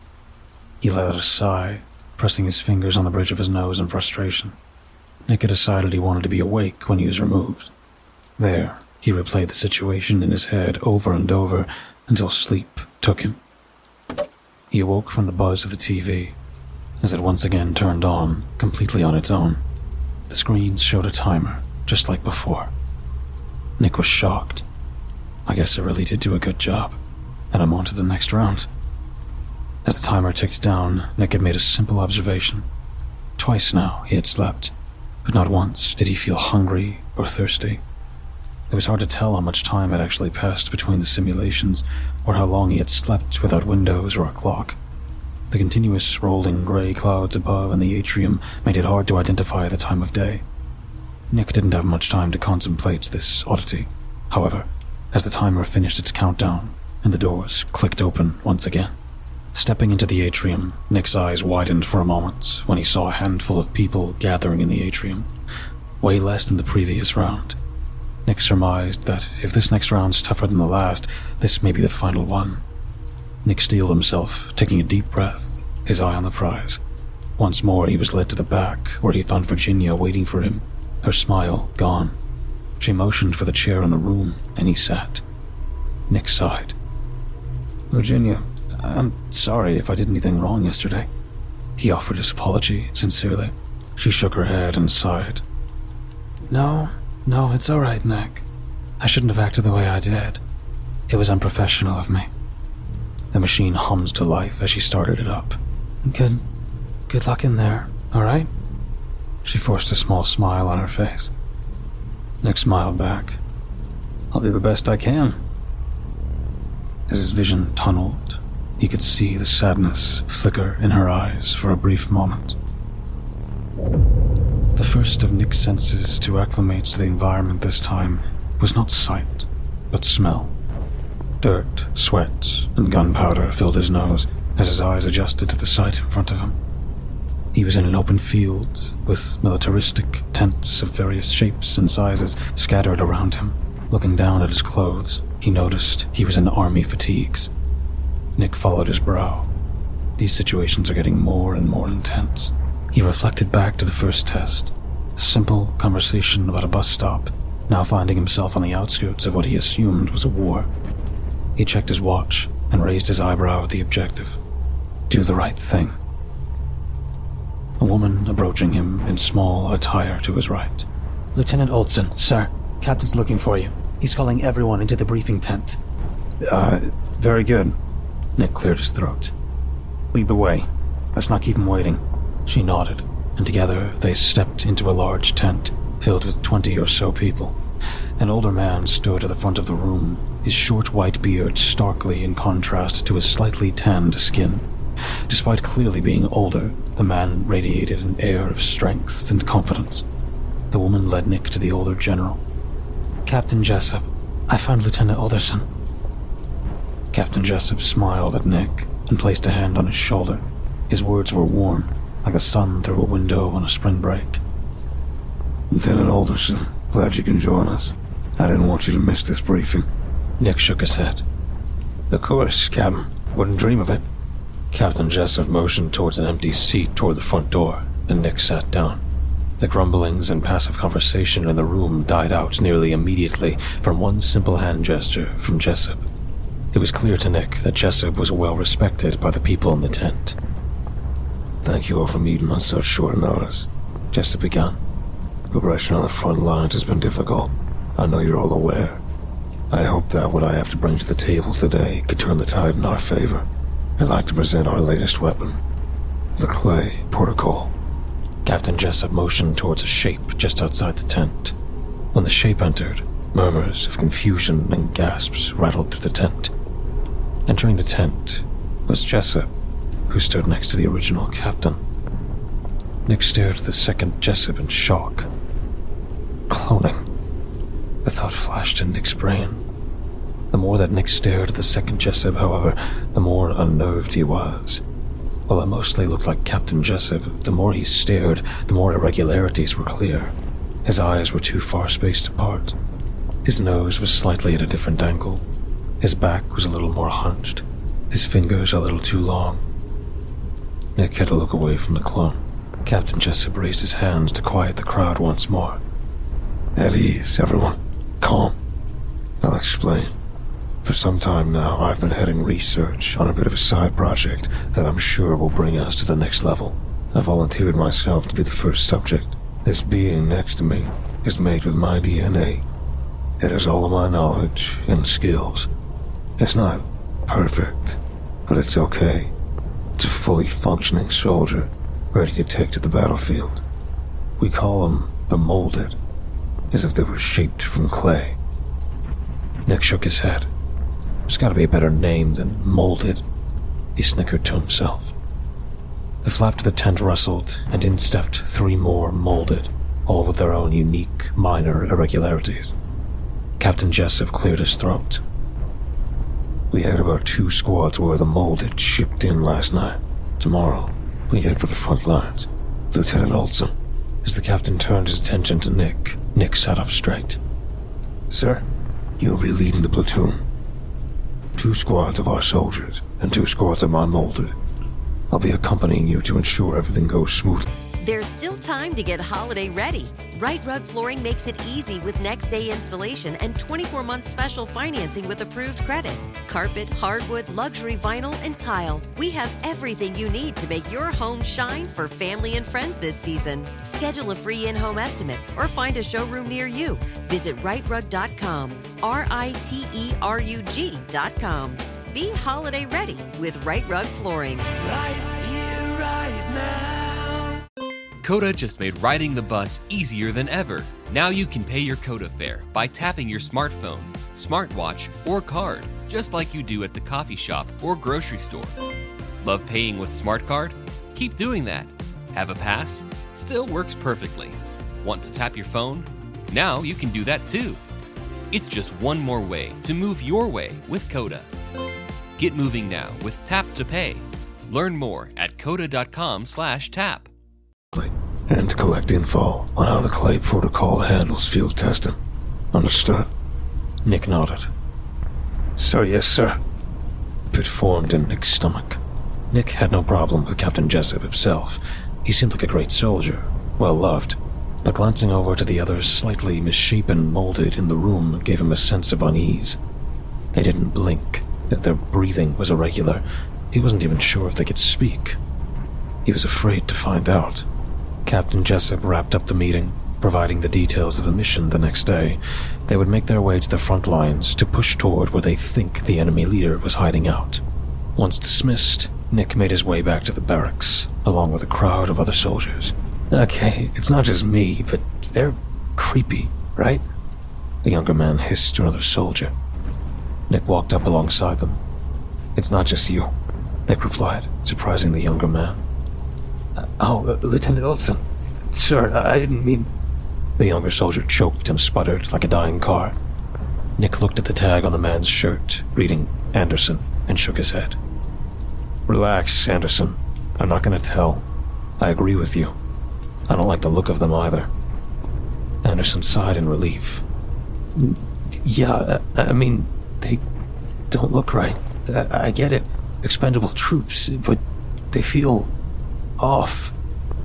C: He let out a sigh, pressing his fingers on the bridge of his nose in frustration. Nick had decided he wanted to be awake when he was removed. There, he replayed the situation in his head over and over until sleep took him. He awoke from the buzz of the T V, as it once again turned on, completely on its own. The screen showed a timer, just like before. Nick was shocked. I guess I really did do a good job, and I'm on to the next round. As the timer ticked down, Nick had made a simple observation. Twice now he had slept, but not once did he feel hungry or thirsty. It was hard to tell how much time had actually passed between the simulations, or how long he had slept without windows or a clock. The continuous rolling grey clouds above in the atrium made it hard to identify the time of day. Nick didn't have much time to contemplate this oddity. However, as the timer finished its countdown, and the doors clicked open once again. Stepping into the atrium, Nick's eyes widened for a moment when he saw a handful of people gathering in the atrium, way less than the previous round. Nick surmised that if this next round's tougher than the last, this may be the final one. Nick steeled himself, taking a deep breath, his eye on the prize. Once more he was led to the back, where he found Virginia waiting for him, her smile gone. She motioned for the chair in the room, and he sat. Nick sighed.
E: Virginia, I'm sorry if I did anything wrong yesterday.
C: He offered his apology sincerely. She shook her head and sighed. No, no, it's all right, Nick. I shouldn't have acted the way I did. It was unprofessional of me. The machine hums to life as she started it up. Good, good luck in there, all right? She forced a small smile on her face. Nick smiled back. I'll do the best I can. As his vision tunneled, he could see the sadness flicker in her eyes for a brief moment. The first of Nick's senses to acclimate to the environment this time was not sight, but smell. Dirt, sweat, and gunpowder filled his nose as his eyes adjusted to the sight in front of him. He was in an open field with militaristic tents of various shapes and sizes scattered around him. Looking down at his clothes, he noticed he was in army fatigues. Nick followed his brow. These situations are getting more and more intense. He reflected back to the first test, a simple conversation about a bus stop, now finding himself on the outskirts of what he assumed was a war. He checked his watch and raised his eyebrow at the objective. Do the right thing. A woman approaching him in small attire to his right. Lieutenant Olson, sir. Captain's looking for you. He's calling everyone into the briefing tent. Uh, very good. Nick cleared his throat. Lead the way. Let's not keep him waiting. She nodded, and together they stepped into a large tent filled with twenty or so people. An older man stood at the front of the room, his short white beard starkly in contrast to his slightly tanned skin. Despite clearly being older, the man radiated an air of strength and confidence. The woman led Nick to the older general. Captain Jessup, I found Lieutenant Alderson. Captain Jessup smiled at Nick and placed a hand on his shoulder. His words were warm, like the sun through a window on a spring break.
E: Lieutenant Alderson, glad you can join us. I didn't want you to miss this briefing.
C: Nick shook his head.
E: Of course, Captain. Wouldn't dream of it.
C: Captain Jessup motioned towards an empty seat toward the front door, and Nick sat down. The grumblings and passive conversation in the room died out nearly immediately from one simple hand gesture from Jessup. It was clear to Nick that Jessup was well respected by the people in the tent.
E: Thank you all for meeting on such short notice.
C: Jessup began.
E: Progression on the front lines has been difficult. I know you're all aware. I hope that what I have to bring to the table today could turn the tide in our favor. I'd like to present our latest weapon, the Clay Protocol.
C: Captain Jessup motioned towards a shape just outside the tent. When the shape entered, murmurs of confusion and gasps rattled through the tent. Entering the tent was Jessup, who stood next to the original captain. Nick stared at the second Jessup in shock. Cloning. The thought flashed in Nick's brain. The more that Nick stared at the second Jessup, however, the more unnerved he was. While it mostly looked like Captain Jessup, the more he stared, the more irregularities were clear. His eyes were too far spaced apart. His nose was slightly at a different angle. His back was a little more hunched. His fingers a little too long. Nick had to look away from the clone. Captain Jessup raised his hand to quiet the crowd once more.
E: At ease, everyone. Calm. I'll explain. For some time now, I've been heading research on a bit of a side project that I'm sure will bring us to the next level. I volunteered myself to be the first subject. This being next to me is made with my D N A. It has all of my knowledge and skills. It's not perfect, but it's okay. It's a fully functioning soldier, ready to take to the battlefield. We call them the Molded, as if they were shaped from clay.
C: Nick shook his head. There's gotta be a better name than Molded, he snickered to himself. The flap to the tent rustled, and in stepped three more Molded, all with their own unique, minor irregularities. Captain Jessup cleared his throat.
E: We had about two squads worth of Molded shipped in last night. Tomorrow, we head for the front lines. Lieutenant Olson.
C: As the captain turned his attention to Nick, Nick sat up straight.
E: Sir, you'll be leading the platoon. Two squads of our soldiers, and two squads of my Molded. I'll be accompanying you to ensure everything goes smoothly.
A: There's still time to get holiday ready. Right Rug Flooring makes it easy with next day installation and twenty-four month special financing with approved credit. Carpet, hardwood, luxury vinyl, and tile. We have everything you need to make your home shine for family and friends this season. Schedule a free in-home estimate or find a showroom near you. Visit right rug dot com. R I T E R U G dot com. Be holiday ready with Right Rug Flooring.
B: Right here, right now.
D: Coda just made riding the bus easier than ever. Now you can pay your Coda fare by tapping your smartphone, smartwatch, or card, just like you do at the coffee shop or grocery store. Love paying with Smart Card? Keep doing that. Have a pass? Still works perfectly. Want to tap your phone? Now you can do that too. It's just one more way to move your way with Coda. Get moving now with Tap to Pay. Learn more at coda.com slash tap.
E: And to collect info on how the Clay Protocol handles field testing. Understood?
C: Nick nodded.
E: Sir, yes, sir.
C: A pit formed in Nick's stomach. Nick had no problem with Captain Jessup himself. He seemed like a great soldier, well loved. But glancing over to the others slightly misshapen, molded in the room gave him a sense of unease. They didn't blink. Their breathing was irregular. He wasn't even sure if they could speak. He was afraid to find out. Captain Jessup wrapped up the meeting, providing the details of the mission the next day. They would make their way to the front lines to push toward where they think the enemy leader was hiding out. Once dismissed, Nick made his way back to the barracks, along with a crowd of other soldiers.
E: Okay, it's not just me, but they're creepy, right?
C: The younger man hissed to another soldier. Nick walked up alongside them.
E: It's not just you,
C: Nick replied, surprising the younger man.
E: Uh, oh, uh, Lieutenant Olson. Sir, I didn't mean...
C: The younger soldier choked and sputtered like a dying car. Nick looked at the tag on the man's shirt, reading Anderson, and shook his head.
E: Relax, Anderson.
C: I'm not going to tell. I agree with you. I don't like the look of them either. Anderson sighed in relief.
E: Yeah, I, I mean, they don't look right. I, I get it. Expendable troops, but they feel off.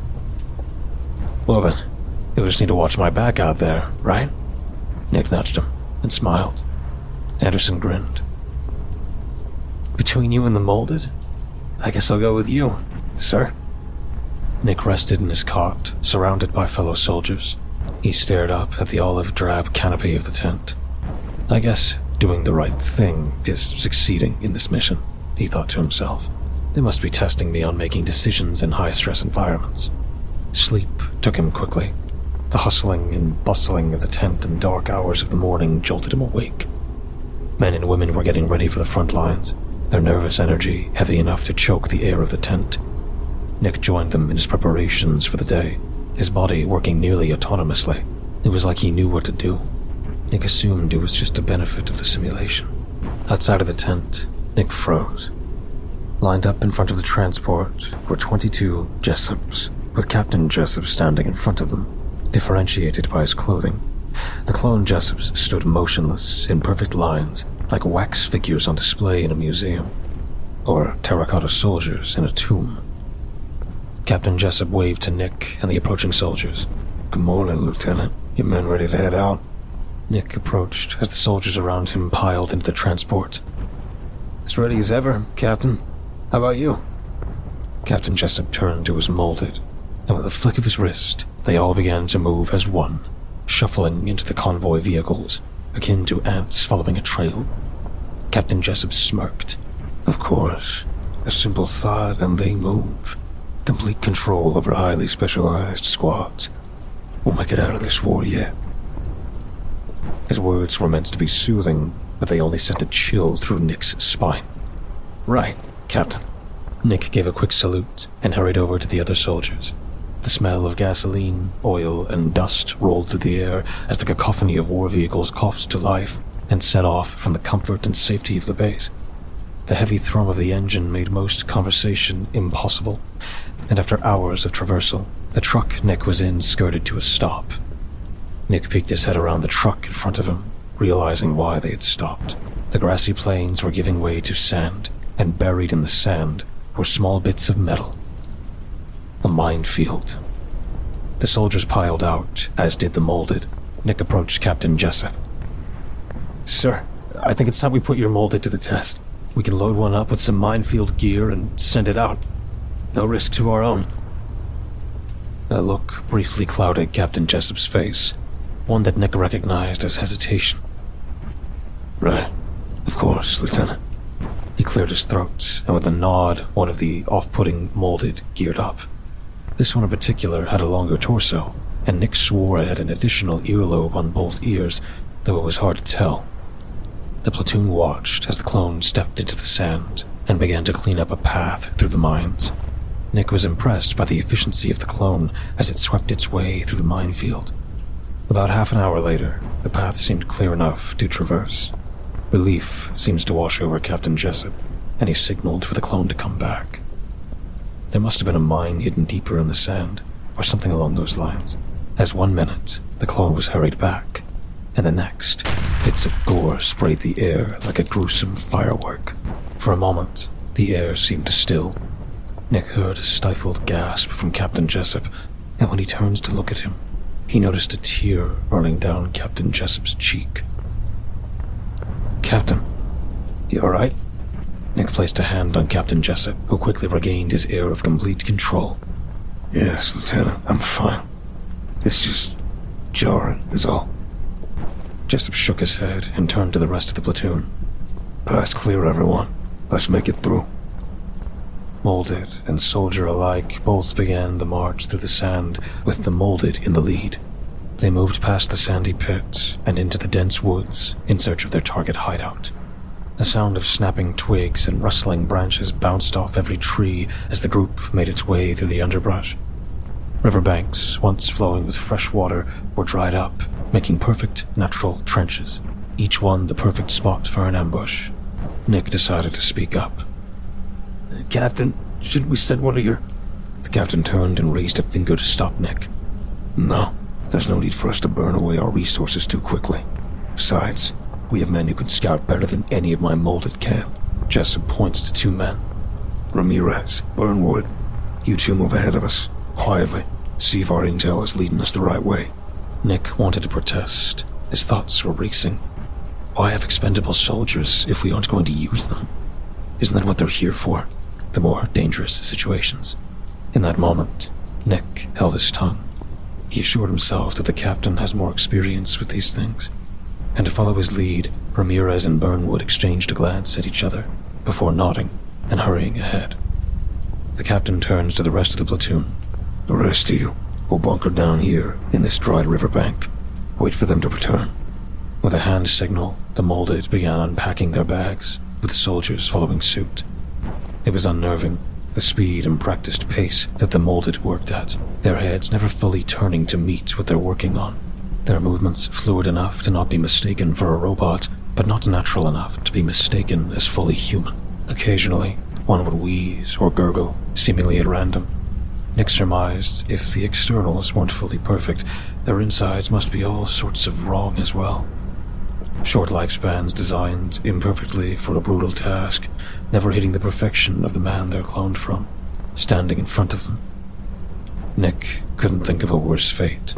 C: Well then, you'll just need to watch my back out there, right? Nick nudged him and smiled. Anderson grinned.
E: Between you and the molded, I guess I'll go with you, sir.
C: Nick rested in his cot, surrounded by fellow soldiers. He stared up at the olive-drab canopy of the tent. I guess doing the right thing is succeeding in this mission, he thought to himself. They must be testing me on making decisions in high-stress environments. Sleep took him quickly. The hustling and bustling of the tent and dark hours of the morning jolted him awake. Men and women were getting ready for the front lines, their nervous energy heavy enough to choke the air of the tent. Nick joined them in his preparations for the day, his body working nearly autonomously. It was like he knew what to do. Nick assumed it was just a benefit of the simulation. Outside of the tent, Nick froze. Lined up in front of the transport were twenty-two Jessups, with Captain Jessup standing in front of them, differentiated by his clothing. The clone Jessups stood motionless in perfect lines, like wax figures on display in a museum, or terracotta soldiers in a tomb. Captain Jessup waved to Nick and the approaching soldiers.
E: Good morning, Lieutenant. You men ready to head out?
C: Nick approached as the soldiers around him piled into the transport.
E: As ready as ever, Captain. How about you?
C: Captain Jessup turned to his molded, and with a flick of his wrist, they all began to move as one, shuffling into the convoy vehicles, akin to ants following a trail. Captain Jessup smirked.
E: Of course. A simple thought and they move. Complete control over highly specialized squads. We'll make it out of this war yet.
C: His words were meant to be soothing, but they only sent a chill through Nick's spine. Right, Captain. Nick gave a quick salute and hurried over to the other soldiers. The smell of gasoline, oil, and dust rolled through the air as the cacophony of war vehicles coughed to life and set off from the comfort and safety of the base. The heavy thrum of the engine made most conversation impossible, and after hours of traversal, the truck Nick was in skirted to a stop. Nick peeked his head around the truck in front of him, realizing why they had stopped. The grassy plains were giving way to sand, and buried in the sand were small bits of metal. A minefield. The soldiers piled out, as did the molded. Nick approached Captain Jessup.
E: Sir, I think it's time we put your molded to the test. We can load one up with some minefield gear and send it out. No risk to our own.
C: A look briefly clouded Captain Jessup's face, one that Nick recognized as hesitation.
E: Right. Of course, Lieutenant.
C: He cleared his throat, and with a nod, one of the off-putting molded geared up. This one in particular had a longer torso, and Nick swore it had an additional earlobe on both ears, though it was hard to tell. The platoon watched as the clone stepped into the sand and began to clean up a path through the mines. Nick was impressed by the efficiency of the clone as it swept its way through the minefield. About half an hour later, the path seemed clear enough to traverse. Relief seems to wash over Captain Jessup, and he signaled for the clone to come back. There must have been a mine hidden deeper in the sand, or something along those lines, as one minute the clone was hurried back, and the next, bits of gore sprayed the air like a gruesome firework. For a moment, the air seemed to still. Nick heard a stifled gasp from Captain Jessup, and when he turns to look at him, he noticed a tear running down Captain Jessup's cheek. "Captain, you all right?" Nick placed a hand on Captain Jessup, who quickly regained his air of complete control.
E: "Yes, Lieutenant, I'm fine. It's just jarring, is all."
C: Jessup shook his head and turned to the rest of the platoon.
E: "Pass clear, everyone. Let's make it through."
C: Molded and soldier alike both began the march through the sand, with the Molded in the lead. They moved past the sandy pit and into the dense woods in search of their target hideout. The sound of snapping twigs and rustling branches bounced off every tree as the group made its way through the underbrush. Riverbanks, once flowing with fresh water, were dried up, making perfect natural trenches, each one the perfect spot for an ambush. Nick decided to speak up.
E: "Captain, should we send one of your..."
C: The captain turned and raised a finger to stop Nick.
E: "No, there's no need for us to burn away our resources too quickly. Besides, we have men who can scout better than any of my Molded can."
C: Jessup points to two men.
E: "Ramirez, Burnwood, you two move ahead of us, quietly. See if our intel is leading us the right way."
C: Nick wanted to protest. His thoughts were racing. Why have expendable soldiers if we aren't going to use them? Isn't that what they're here for? The more dangerous situations. In that moment, Nick held his tongue. He assured himself that the captain has more experience with these things. And to follow his lead, Ramirez and Burnwood exchanged a glance at each other before nodding and hurrying ahead. The captain turns to the rest of the platoon.
E: "The rest of you will bunker down here in this dried riverbank. Wait for them to return."
C: With a hand signal, the Molded began unpacking their bags, with the soldiers following suit. It was unnerving, the speed and practiced pace that the Molded worked at, their heads never fully turning to meet what they're working on. Their movements fluid enough to not be mistaken for a robot, but not natural enough to be mistaken as fully human. Occasionally, one would wheeze or gurgle, seemingly at random. Nick surmised if the externals weren't fully perfect, their insides must be all sorts of wrong as well. Short lifespans designed imperfectly for a brutal task, never hitting the perfection of the man they're cloned from, standing in front of them. Nick couldn't think of a worse fate.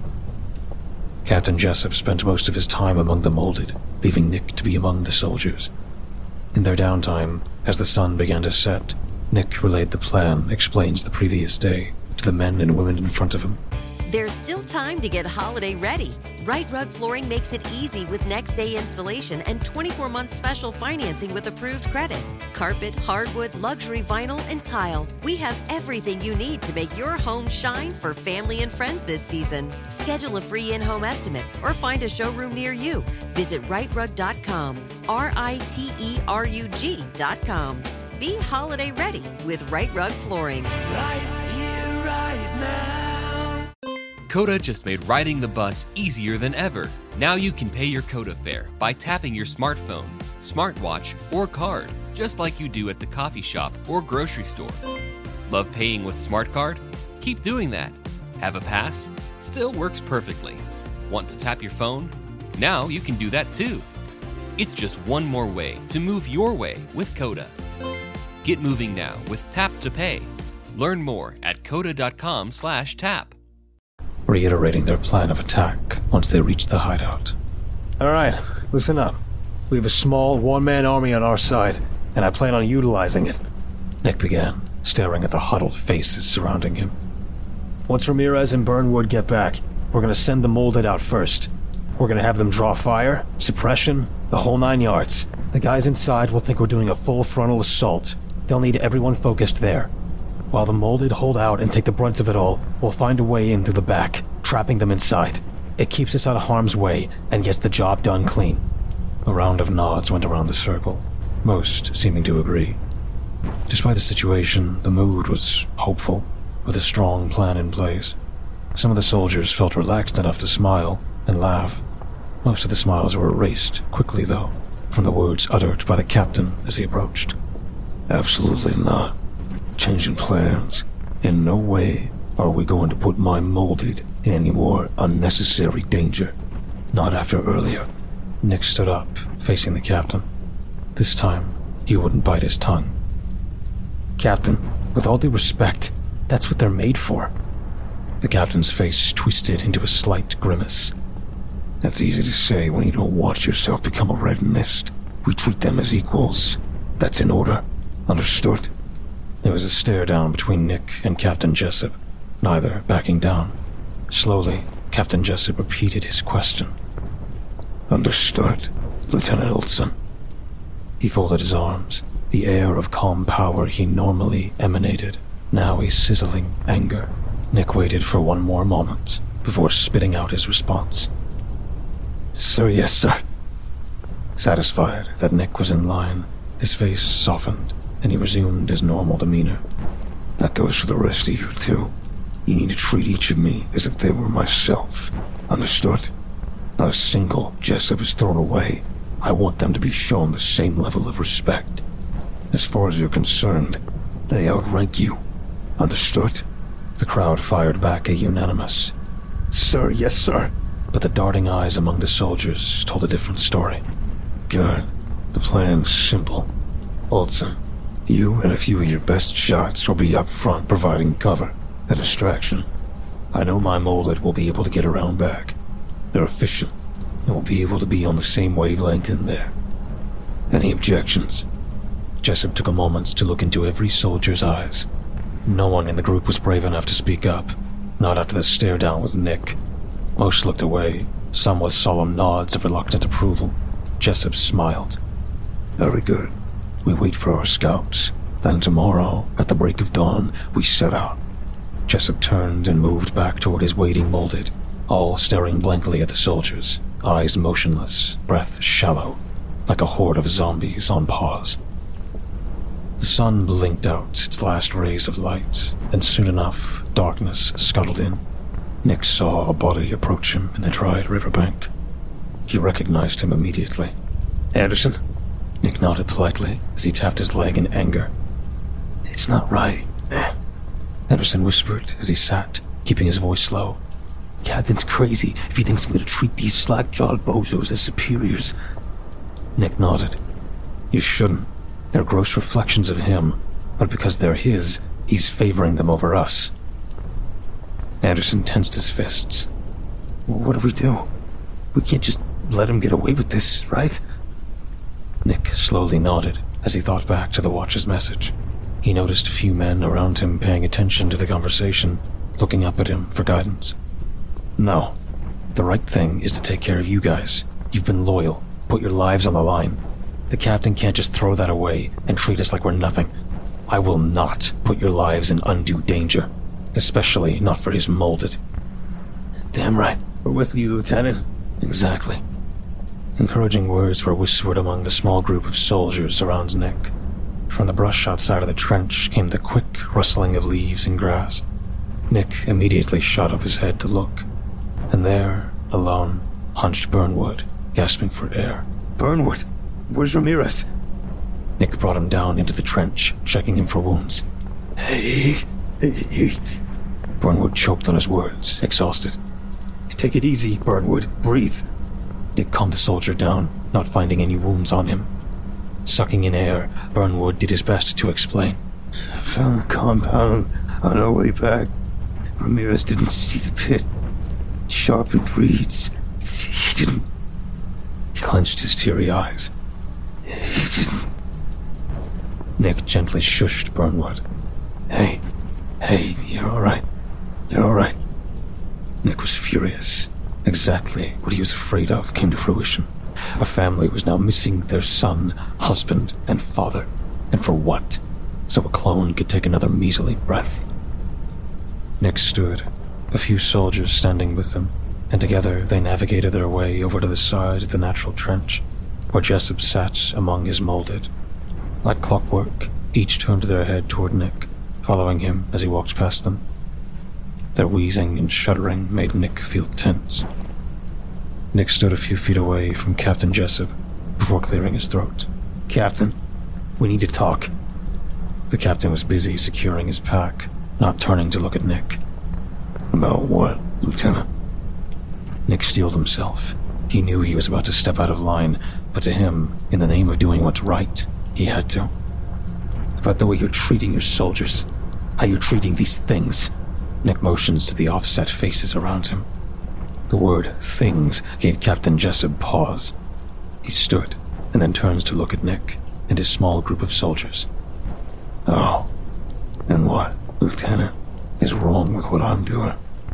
C: Captain Jessup spent most of his time among the Molded, leaving Nick to be among the soldiers. In their downtime, as the sun began to set, Nick relayed the plan explains the previous day to the men and women in front of him.
A: There's still time to get holiday ready. Right Rug Flooring makes it easy with next day installation and twenty-four month special financing with approved credit. Carpet, hardwood, luxury vinyl, and tile. We have everything you need to make your home shine for family and friends this season. Schedule a free in-home estimate or find a showroom near you. Visit right rug dot com, R I T E R U G dot com. Be holiday ready with Right Rug Flooring.
B: Right here, right now.
D: Coda just made riding the bus easier than ever. Now you can pay your Coda fare by tapping your smartphone, smartwatch, or card, just like you do at the coffee shop or grocery store. Love paying with Smart Card? Keep doing that. Have a pass? It still works perfectly. Want to tap your phone? Now you can do that too. It's just one more way to move your way with Coda. Get moving now with Tap to Pay. Learn more at coda dot com slash tap.
C: Reiterating their plan of attack once they reached the hideout.
F: "All right, listen up. We have a small, one-man army on our side, and I plan on utilizing it,"
C: Nick began, staring at the huddled faces surrounding him.
F: "Once Ramirez and Burnwood get back, we're going to send the Molded out first. We're going to have them draw fire, suppression, the whole nine yards. The guys inside will think we're doing a full frontal assault. They'll need everyone focused there. While the molded hold out and take the brunt of it all, we'll find a way in through the back, trapping them inside. It keeps us out of harm's way and gets the job done clean. A round of nods went around the circle, most seeming to agree. Despite the situation, the mood was hopeful, with a strong plan in place. Some of the soldiers felt relaxed enough to smile and laugh. Most of the smiles were erased quickly, though, from the words uttered by the captain as he approached.
E: Absolutely not. Changing plans. In no way are we going to put my molded in any more unnecessary danger. Not after earlier.
C: Nick stood up, facing the captain. This time, he wouldn't bite his tongue.
F: Captain, with all due respect, that's what they're made for.
C: The captain's face twisted into a slight grimace.
E: That's easy to say when you don't watch yourself become a red mist. We treat them as equals. That's in order. Understood?
C: There was a stare down between Nick and Captain Jessup, neither backing down. Slowly, Captain Jessup repeated his question.
E: Understood, Lieutenant Olson.
C: He folded his arms, the air of calm power he normally emanated, now a sizzling anger. Nick waited for one more moment before spitting out his response.
E: Sir, yes, sir.
C: Satisfied that Nick was in line, his face softened, and he resumed his normal demeanor.
E: That goes for the rest of you, too. You need to treat each of me as if they were myself. Understood? Not a single Jessup is thrown away. I want them to be shown the same level of respect. As far as you're concerned, they outrank you. Understood?
C: The crowd fired back a unanimous,
E: Sir, yes, sir.
C: But the darting eyes among the soldiers told a different story.
E: Good. The plan's simple. Olson, you and a few of your best shots will be up front providing cover, a distraction. I know my molded will be able to get around back. They're efficient, and will be able to be on the same wavelength in there. Any objections?
C: Jessup took a moment to look into every soldier's eyes. No one in the group was brave enough to speak up, not after the stare down with Nick. Most looked away, some with solemn nods of reluctant approval. Jessup smiled.
E: Very good. We wait for our scouts. Then tomorrow, at the break of dawn, we set out.
C: Jessup turned and moved back toward his waiting molded, all staring blankly at the soldiers, eyes motionless, breath shallow, like a horde of zombies on pause. The sun blinked out its last rays of light, and soon enough, darkness scuttled in. Nick saw a body approach him in the dried riverbank. He recognized him immediately.
F: Anderson?
C: Nick nodded politely as he tapped his leg in anger.
E: It's not right, man.
C: Anderson whispered as he sat, keeping his voice low.
E: Captain's crazy if he thinks I'm going to treat these slack-jawed bozos as superiors.
C: Nick nodded. You shouldn't. They're gross reflections of him, but because they're his, he's favoring them over us. Anderson tensed his fists.
E: What do we do? We can't just let him get away with this, right?
C: Nick slowly nodded as he thought back to the watch's message. He noticed a few men around him paying attention to the conversation, looking up at him for guidance. No. The right thing is to take care of you guys. You've been loyal. Put your lives on the line. The captain can't just throw that away and treat us like we're nothing. I will not put your lives in undue danger, especially not for his molded.
E: Damn right. We're with you, Lieutenant.
C: Exactly. Encouraging words were whispered among the small group of soldiers around Nick. From the brush outside of the trench came the quick rustling of leaves and grass. Nick immediately shot up his head to look, and there, alone, hunched Burnwood, gasping for air.
E: Burnwood? Where's Ramirez?
C: Nick brought him down into the trench, checking him for wounds.
E: Hey, hey, hey.
C: Burnwood choked on his words, exhausted.
E: Take it easy, Burnwood. Breathe.
C: Nick calmed the soldier down, not finding any wounds on him. Sucking in air, Burnwood did his best to explain.
E: Found the compound on our way back. Ramirez didn't see the pit. Sharpened reeds. He didn't...
C: He clenched his teary eyes.
E: He didn't...
C: Nick gently shushed Burnwood.
E: Hey, hey, you're alright. You're alright.
C: Nick was furious. Exactly what he was afraid of came to fruition.
F: A family was now missing their son, husband, and father. And for what? So a clone could take another measly breath.
C: Nick stood, a few soldiers standing with him, and together they navigated their way over to the side of the natural trench, where Jessup sat among his molded. Like clockwork, each turned their head toward Nick, following him as he walked past them. Their wheezing and shuddering made Nick feel tense. Nick stood a few feet away from Captain Jessup before clearing his throat.
F: Captain, we need to talk.
C: The captain was busy securing his pack, not turning to look at Nick.
E: About what, Lieutenant?
C: Nick steeled himself. He knew he was about to step out of line, but to him, in the name of doing what's right, he had to.
F: About the way you're treating your soldiers. How you're treating these things.
C: Nick motions to the offset faces around him. The word things gave Captain Jessup pause. He stood, and then turns to look at Nick and his small group of soldiers.
E: Oh, and what, Lieutenant, is wrong with what I'm doing?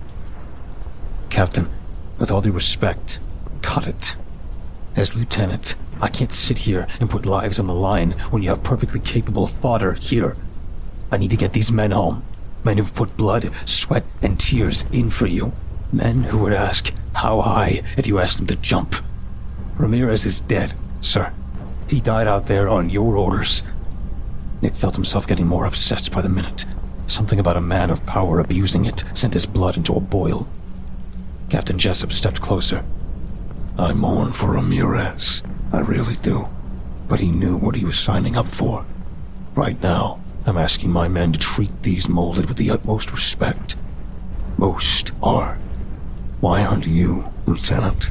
F: Captain, with all due respect, cut it. As lieutenant, I can't sit here and put lives on the line when you have perfectly capable fodder here. I need to get these men home. Men who've put blood, sweat, and tears in for you. Men who would ask, how high, if you asked them to jump. Ramirez is dead, sir. He died out there on your orders.
C: Nick felt himself getting more upset by the minute. Something about a man of power abusing it sent his blood into a boil. Captain Jessup stepped closer.
E: I mourn for Ramirez. I really do. But he knew what he was signing up for. Right now, I'm asking my men to treat these molded with the utmost respect. Most are. Why aren't you, Lieutenant?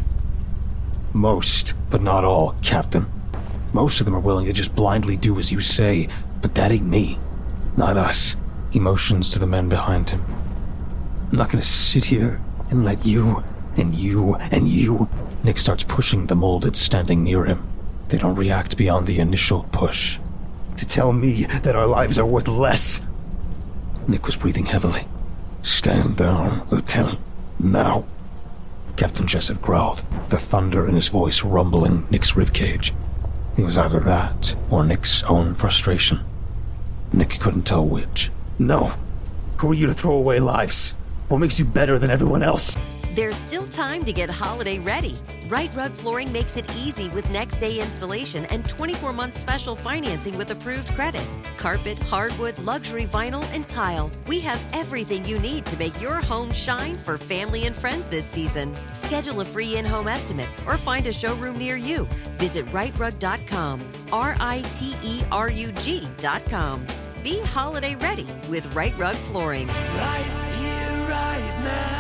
F: Most, but not all, Captain. Most of them are willing to just blindly do as you say, but that ain't me. Not us.
C: He motions to the men behind him.
F: I'm not gonna sit here and let you, and you, and you...
C: Nick starts pushing the molded standing near him. They don't react beyond the initial push.
F: To tell me that our lives are worth less.
C: Nick was breathing heavily.
E: Stand down, Lieutenant. Now.
C: Captain Jessup growled, the thunder in his voice rumbling Nick's ribcage. It was either that or Nick's own frustration. Nick couldn't tell which.
F: No. Who are you to throw away lives? What makes you better than everyone else?
A: There's still time to get holiday ready. Right Rug Flooring makes it easy with next day installation and twenty-four month special financing with approved credit. Carpet, hardwood, luxury vinyl, and tile. We have everything you need to make your home shine for family and friends this season. Schedule a free in-home estimate or find a showroom near you. Visit right rug dot com. R I T E R U G dot com. Be holiday ready with Right Rug Flooring.
B: Right here, right now.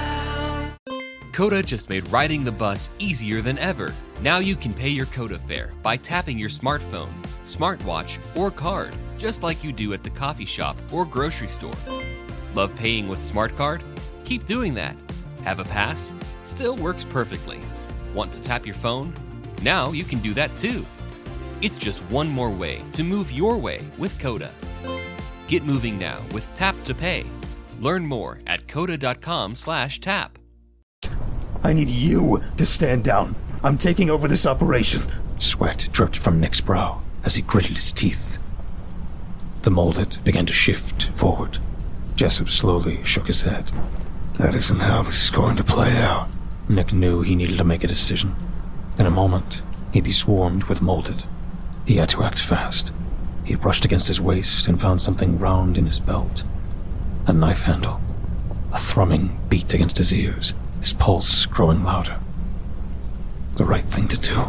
D: Coda just made riding the bus easier than ever. Now you can pay your Coda fare by tapping your smartphone, smartwatch, or card, just like you do at the coffee shop or grocery store. Love paying with Smart Card? Keep doing that. Have a pass? Still works perfectly. Want to tap your phone? Now you can do that too. It's just one more way to move your way with Coda. Get moving now with Tap to Pay. Learn more at coda dot com slash tap.
F: I need you to stand down. I'm taking over this operation.
C: Sweat dripped from Nick's brow as he gritted his teeth. The molded began to shift forward. Jessup slowly shook his head.
E: That isn't how this is going to play out.
C: Nick knew he needed to make a decision. In a moment, he'd be swarmed with molded. He had to act fast. He brushed against his waist and found something round in his belt. A knife handle. A thrumming beat against his ears, his pulse growing louder. The right thing to do.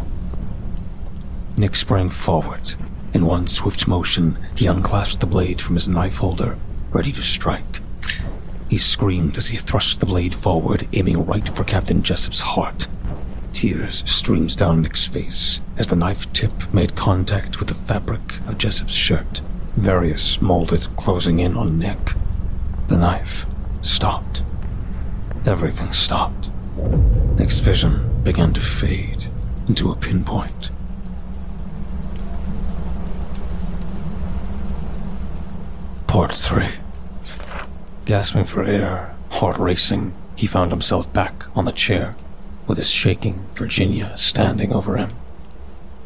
C: Nick sprang forward. In one swift motion, he unclasped the blade from his knife holder, ready to strike. He screamed as he thrust the blade forward, aiming right for Captain Jessup's heart. Tears streamed down Nick's face as the knife tip made contact with the fabric of Jessup's shirt, various molded closing in on Nick. The knife stopped. Everything stopped. Nick's vision began to fade into a pinpoint. Part three. Gasping for air, heart racing, he found himself back on the chair, with his shaking Virginia standing over him.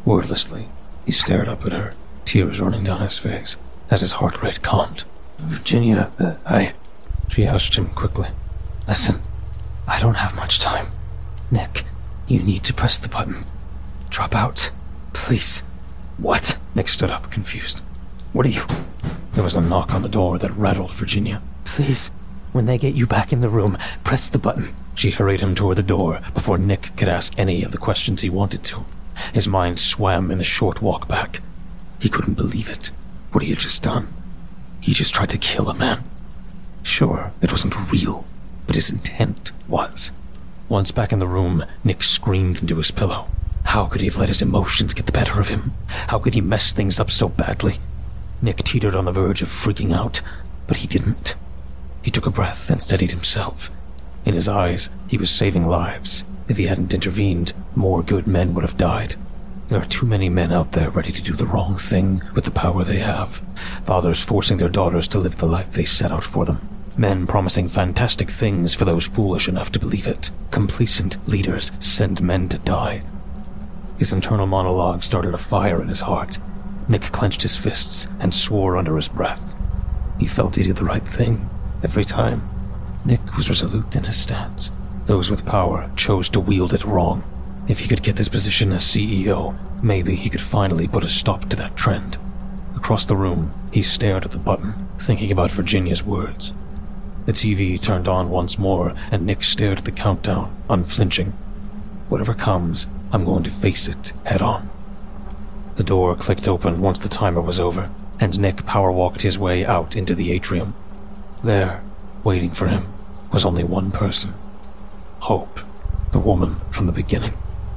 E: Wordlessly, he stared up at her, tears running down his face as his heart rate calmed. "Virginia, uh, I..." She hushed him quickly.
F: "Listen, I don't have much time. Nick, you need to press the button. Drop out, please."
E: "What?" Nick stood up, confused. "What are you..." There was a knock on the door that rattled Virginia.
F: "Please, when they get you back in the room, press the button."
E: She hurried him toward the door before Nick could ask any of the questions he wanted to. His mind swam in the short walk back. He couldn't believe it. What he had just done. He just tried to kill a man. Sure, it wasn't real, but his intent was. Once back in the room, Nick screamed into his pillow. How could he have let his emotions get the better of him? How could he mess things up so badly? Nick teetered on the verge of freaking out, but he didn't. He took a breath and steadied himself. In his eyes, he was saving lives. If he hadn't intervened, more good men would have died. There are too many men out there ready to do the wrong thing with the power they have. Fathers forcing their daughters to live the life they set out for them. Men promising fantastic things for those foolish enough to believe it. Complacent leaders send men to die. His internal monologue started a fire in his heart. Nick clenched his fists and swore under his breath. He felt he did the right thing every time. Nick was resolute in his stance. Those with power chose to wield it wrong. If he could get this position as C E O, maybe he could finally put a stop to that trend. Across the room, he stared at the button, thinking about Virginia's words. The T V turned on once more, and Nick stared at the countdown, unflinching. Whatever comes, I'm going to face it head on. The door clicked open once the timer was over, and Nick power-walked his way out into the atrium. There, waiting for him, was only one person. Hope, the woman from the beginning.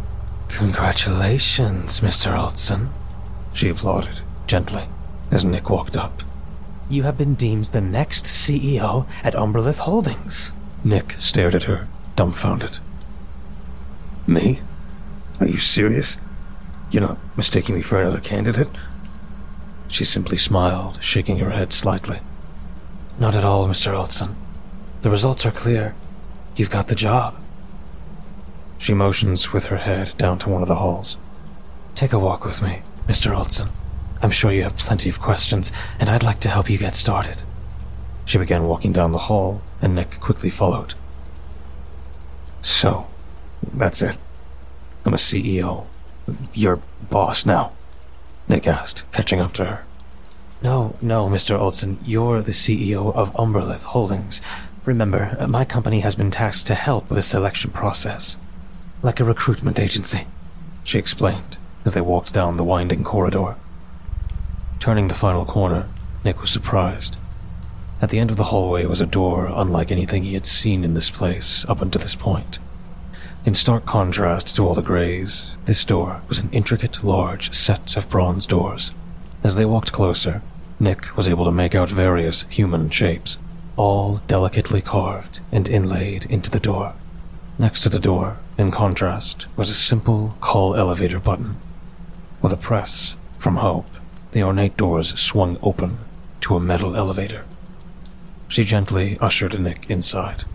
F: "Congratulations, Mister Olson,"
E: she applauded, gently, as Nick walked up.
F: "You have been deemed the next C E O at Umberlith Holdings."
E: Nick stared at her, dumbfounded. "Me? Are you serious? You're not mistaking me for another candidate?" She simply smiled, shaking her head slightly.
F: "Not at all, Mister Olson. The results are clear. You've got the job."
E: She motions with her head down to one of the halls.
F: "Take a walk with me, Mister Olson. I'm sure you have plenty of questions, and I'd like to help you get started."
E: She began walking down the hall, and Nick quickly followed. "So, that's it. I'm a C E O. You're boss now?" Nick asked, catching up to her.
F: No, no, Mister Olson. You're the C E O of Umberlith Holdings. Remember, my company has been tasked to help with the selection process. Like a recruitment agency,
E: she explained as they walked down the winding corridor. Turning the final corner, Nick was surprised. At the end of the hallway was a door unlike anything he had seen in this place up until this point. In stark contrast to all the grays, this door was an intricate, large set of bronze doors. As they walked closer, Nick was able to make out various human shapes, all delicately carved and inlaid into the door. Next to the door, in contrast, was a simple call elevator button. With a press from Hope, the ornate doors swung open to a metal elevator. She gently ushered Nick inside.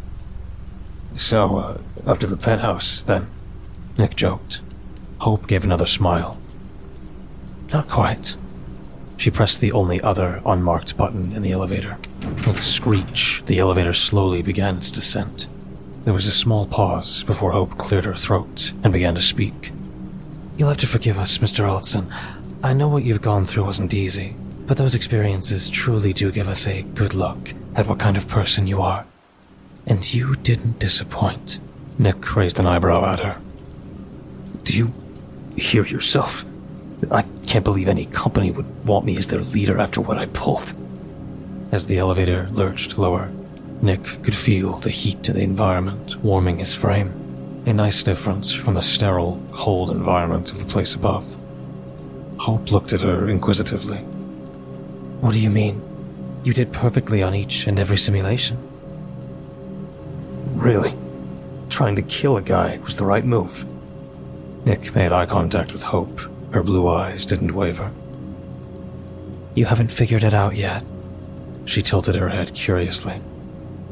E: "So, uh, up to the penthouse, then?" Nick joked. Hope gave another smile. "Not quite." She pressed the only other unmarked button in the elevator. With a screech, the elevator slowly began its descent. There was a small pause before Hope cleared her throat and began to speak.
F: "You'll have to forgive us, Mister Olson. I know what you've gone through wasn't easy, but those experiences truly do give us a good look at what kind of person you are. And you didn't disappoint."
E: Nick raised an eyebrow at her. "Do you hear yourself? I can't believe any company would want me as their leader after what I pulled." As the elevator lurched lower, Nick could feel the heat of the environment warming his frame, a nice difference from the sterile, cold environment of the place above. Hope looked at her inquisitively.
F: "What do you mean? You did perfectly on each and every simulation."
E: "Really? Trying to kill a guy was the right move." Nick made eye contact with Hope. Her blue eyes didn't waver.
F: "You haven't figured it out yet."
E: She tilted her head curiously.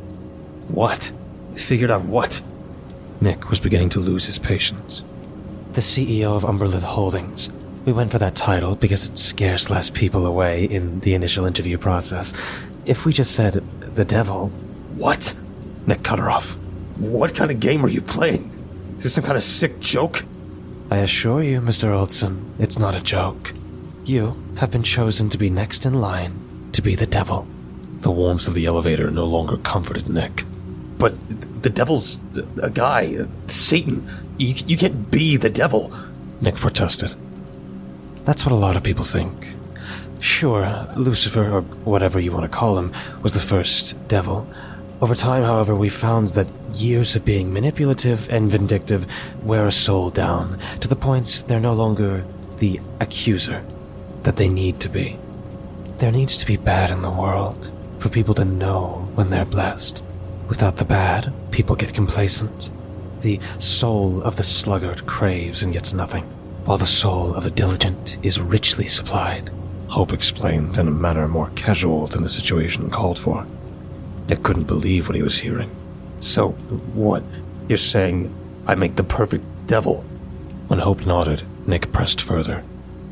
E: "What? Figured out what?" Nick was beginning to lose his patience.
F: The C E O of Umberlith Holdings. We went for that title because it scares less people away in the initial interview process. If we just said, the devil...
E: What? Nick cut her off. What kind of game are you playing? Is this some kind of sick joke?
F: I assure you, Mister Olson, it's not a joke. You have been chosen to be next in line to be the devil.
E: The warmth of the elevator no longer comforted Nick. But the devil's a guy, Satan. You, you can't be the devil, Nick protested.
F: That's what a lot of people think. Sure, Lucifer, or whatever you want to call him, was the first devil. Over time, however, we found that years of being manipulative and vindictive wear a soul down, to the point they're no longer the accuser that they need to be. There needs to be bad in the world for people to know when they're blessed. Without the bad, people get complacent. The soul of the sluggard craves and gets nothing, while the soul of the diligent is richly supplied.
E: Hope explained in a manner more casual than the situation called for. Nick couldn't believe what he was hearing. So, what? You're saying I make the perfect devil? When Hope nodded, Nick pressed further.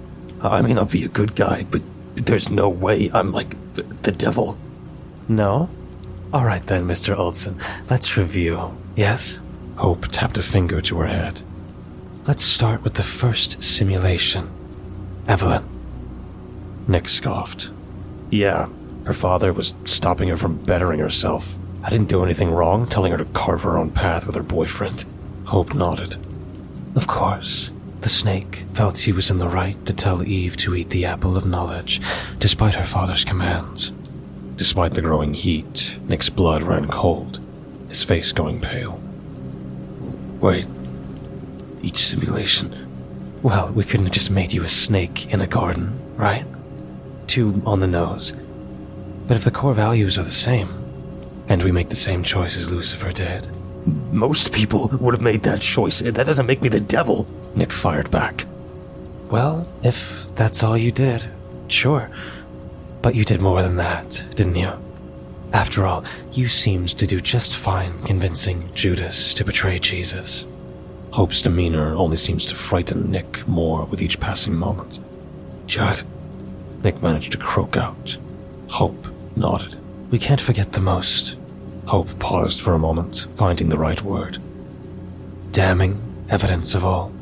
E: I may not be a good guy, but there's no way I'm like the devil.
F: No? All right then, Mister Olson. Let's review, yes?
E: Hope tapped a finger to her head.
F: Let's start with the first simulation. Evelyn.
E: Nick scoffed. Yeah, her father was stopping her from bettering herself. I didn't do anything wrong, telling her to carve her own path with her boyfriend. Hope nodded.
F: Of course. The snake felt he was in the right to tell Eve to eat the apple of knowledge, despite her father's commands.
E: Despite the growing heat, Nick's blood ran cold, his face going pale. Wait, each simulation?
F: Well, we couldn't have just made you a snake in a garden, right? Too on the nose. But if the core values are the same, and we make the same choice as Lucifer did...
E: Most people would have made that choice. That doesn't make me the devil, Nick fired back.
F: Well, if that's all you did, sure. But you did more than that, didn't you? After all, you seemed to do just fine convincing Judas to betray Jesus.
E: Hope's demeanor only seems to frighten Nick more with each passing moment. Judd, Nick managed to croak out. Hope nodded.
F: We can't forget the most.
E: Hope paused for a moment, finding the right word.
F: Damning evidence of all.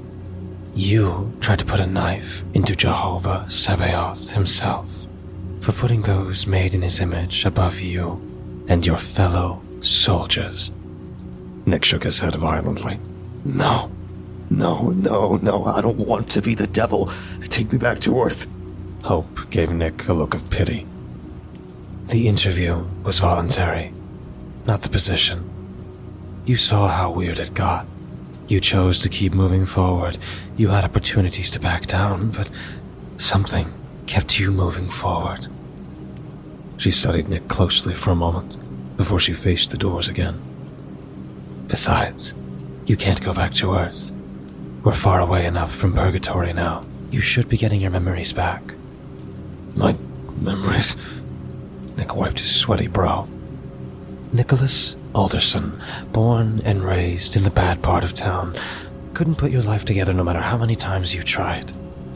F: You tried to put a knife into Jehovah Sabaoth himself for putting those made in his image above you and your fellow soldiers.
E: Nick shook his head violently. No, no, no, no, I don't want to be the devil. Take me back to Earth. Hope gave Nick a look of pity.
F: The interview was voluntary, not the position. You saw how weird it got. You chose to keep moving forward. You had opportunities to back down, but something kept you moving forward.
E: She studied Nick closely for a moment before she faced the doors again.
F: Besides, you can't go back to Earth. We're far away enough from purgatory now. You should be getting your memories back.
E: My memories? Nick wiped his sweaty brow.
F: Nicholas Alderson, born and raised in the bad part of town, couldn't put your life together no matter how many times you tried.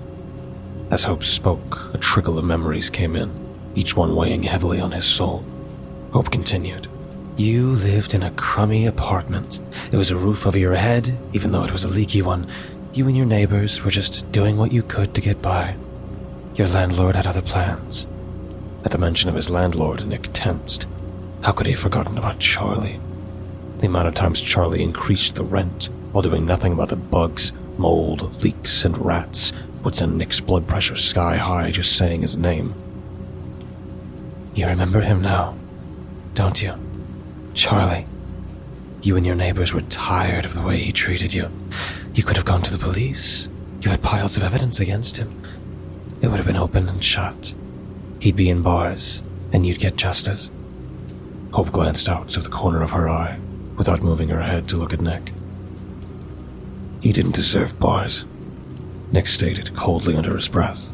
E: As Hope spoke, a trickle of memories came in, each one weighing heavily on his soul. Hope continued.
F: You lived in a crummy apartment. It was a roof over your head, even though it was a leaky one. You and your neighbors were just doing what you could to get by. Your landlord had other plans.
E: At the mention of his landlord, Nick tensed. How could he have forgotten about Charlie? The amount of times Charlie increased the rent while doing nothing about the bugs, mold, leaks, and rats would send Nick's blood pressure sky high just saying his name.
F: You remember him now, don't you? Charlie. You and your neighbors were tired of the way he treated you. You could have gone to the police. You had piles of evidence against him. It would have been open and shut. He'd be in bars, and you'd get justice.
E: Hope glanced out of the corner of her eye, without moving her head to look at Nick. He didn't deserve bars, Nick stated coldly under his breath.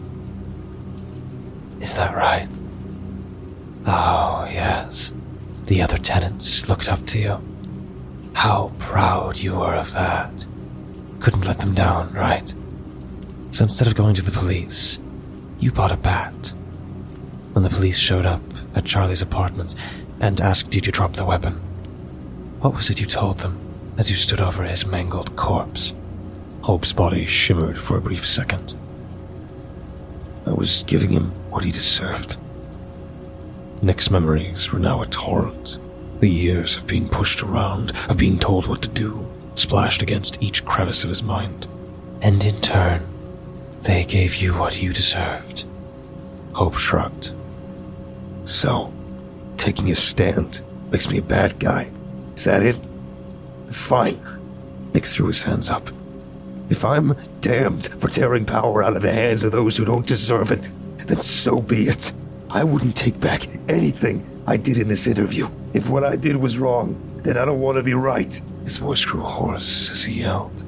F: Is that right? Oh, yes. The other tenants looked up to you. How proud you were of that. couldn't let them down, right? So instead of going to the police, you bought a bat. When the police showed up at Charlie's apartment and asked you to drop the weapon, what was it you told them as you stood over his mangled corpse?
E: Hope's body shimmered for a brief second. I was giving him what he deserved. Nick's memories were now a torrent. The years of being pushed around, of being told what to do, splashed against each crevice of his mind.
F: And in turn, they gave you what you deserved.
E: Hope shrugged. So, taking a stand makes me a bad guy. Is that it? Fine. Nick threw his hands up. If I'm damned for tearing power out of the hands of those who don't deserve it, then so be it. I wouldn't take back anything I did in this interview. If what I did was wrong, then I don't want to be right. His voice grew hoarse as he yelled.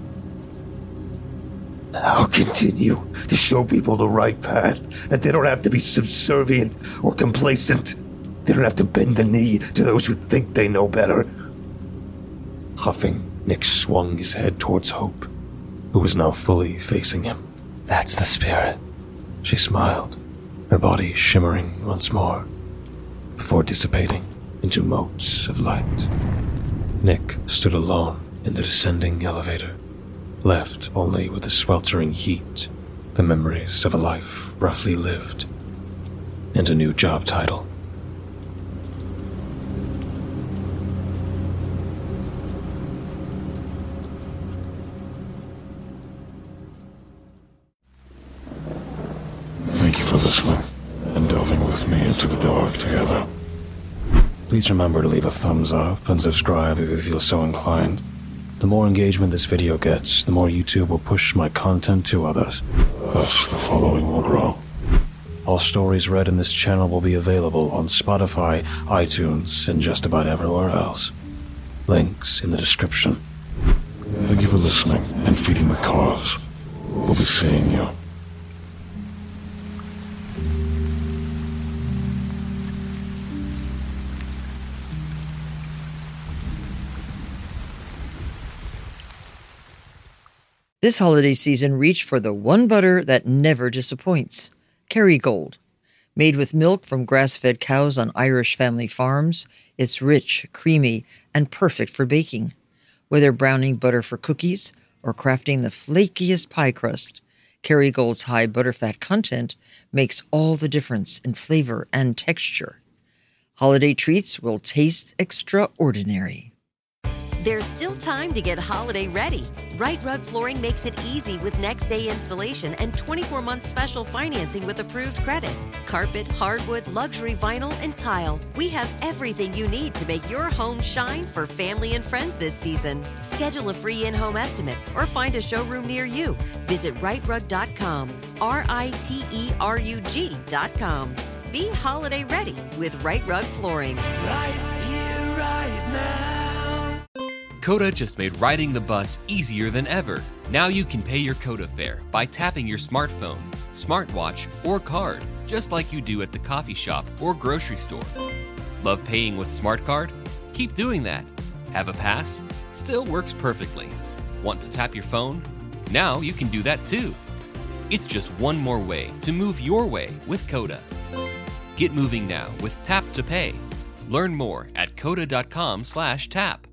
E: I'll continue to show people the right path, that they don't have to be subservient or complacent. They don't have to bend the knee to those who think they know better. Huffing, Nick swung his head towards Hope, who was now fully facing him.
F: That's the spirit.
E: She smiled, her body shimmering once more, before dissipating into motes of light. Nick stood alone in the descending elevator, left only with the sweltering heat, the memories of a life roughly lived, and a new job title.
C: Thank you for listening and delving with me into the dark together.
E: Please remember to leave a thumbs up and subscribe if you feel so inclined. The more engagement this video gets, the more YouTube will push my content to others.
C: Thus, the following will grow.
E: All stories read in this channel will be available on Spotify, iTunes, and just about everywhere else. Links in the description.
C: Thank you for listening and feeding the cause. We'll be seeing you.
G: This holiday season, reach for the one butter that never disappoints, Kerrygold. Made with milk from grass-fed cows on Irish family farms, it's rich, creamy, and perfect for baking. Whether browning butter for cookies or crafting the flakiest pie crust, Kerrygold's high butterfat content makes all the difference in flavor and texture. Holiday treats will taste extraordinary.
A: There's still time to get holiday ready. Right Rug Flooring makes it easy with next day installation and twenty-four month special financing with approved credit. Carpet, hardwood, luxury vinyl, and tile. We have everything you need to make your home shine for family and friends this season. Schedule a free in-home estimate or find a showroom near you. Visit right rug dot com, R I T E R U G dot com. Be holiday ready with Right Rug Flooring.
B: Right here, right now.
D: Coda just made riding the bus easier than ever. Now you can pay your Coda fare by tapping your smartphone, smartwatch, or card, just like you do at the coffee shop or grocery store. Love paying with Smart Card? Keep doing that. Have a pass? Still works perfectly. Want to tap your phone? Now you can do that too. It's just one more way to move your way with Coda. Get moving now with Tap to Pay. Learn more at coda dot com slash tap.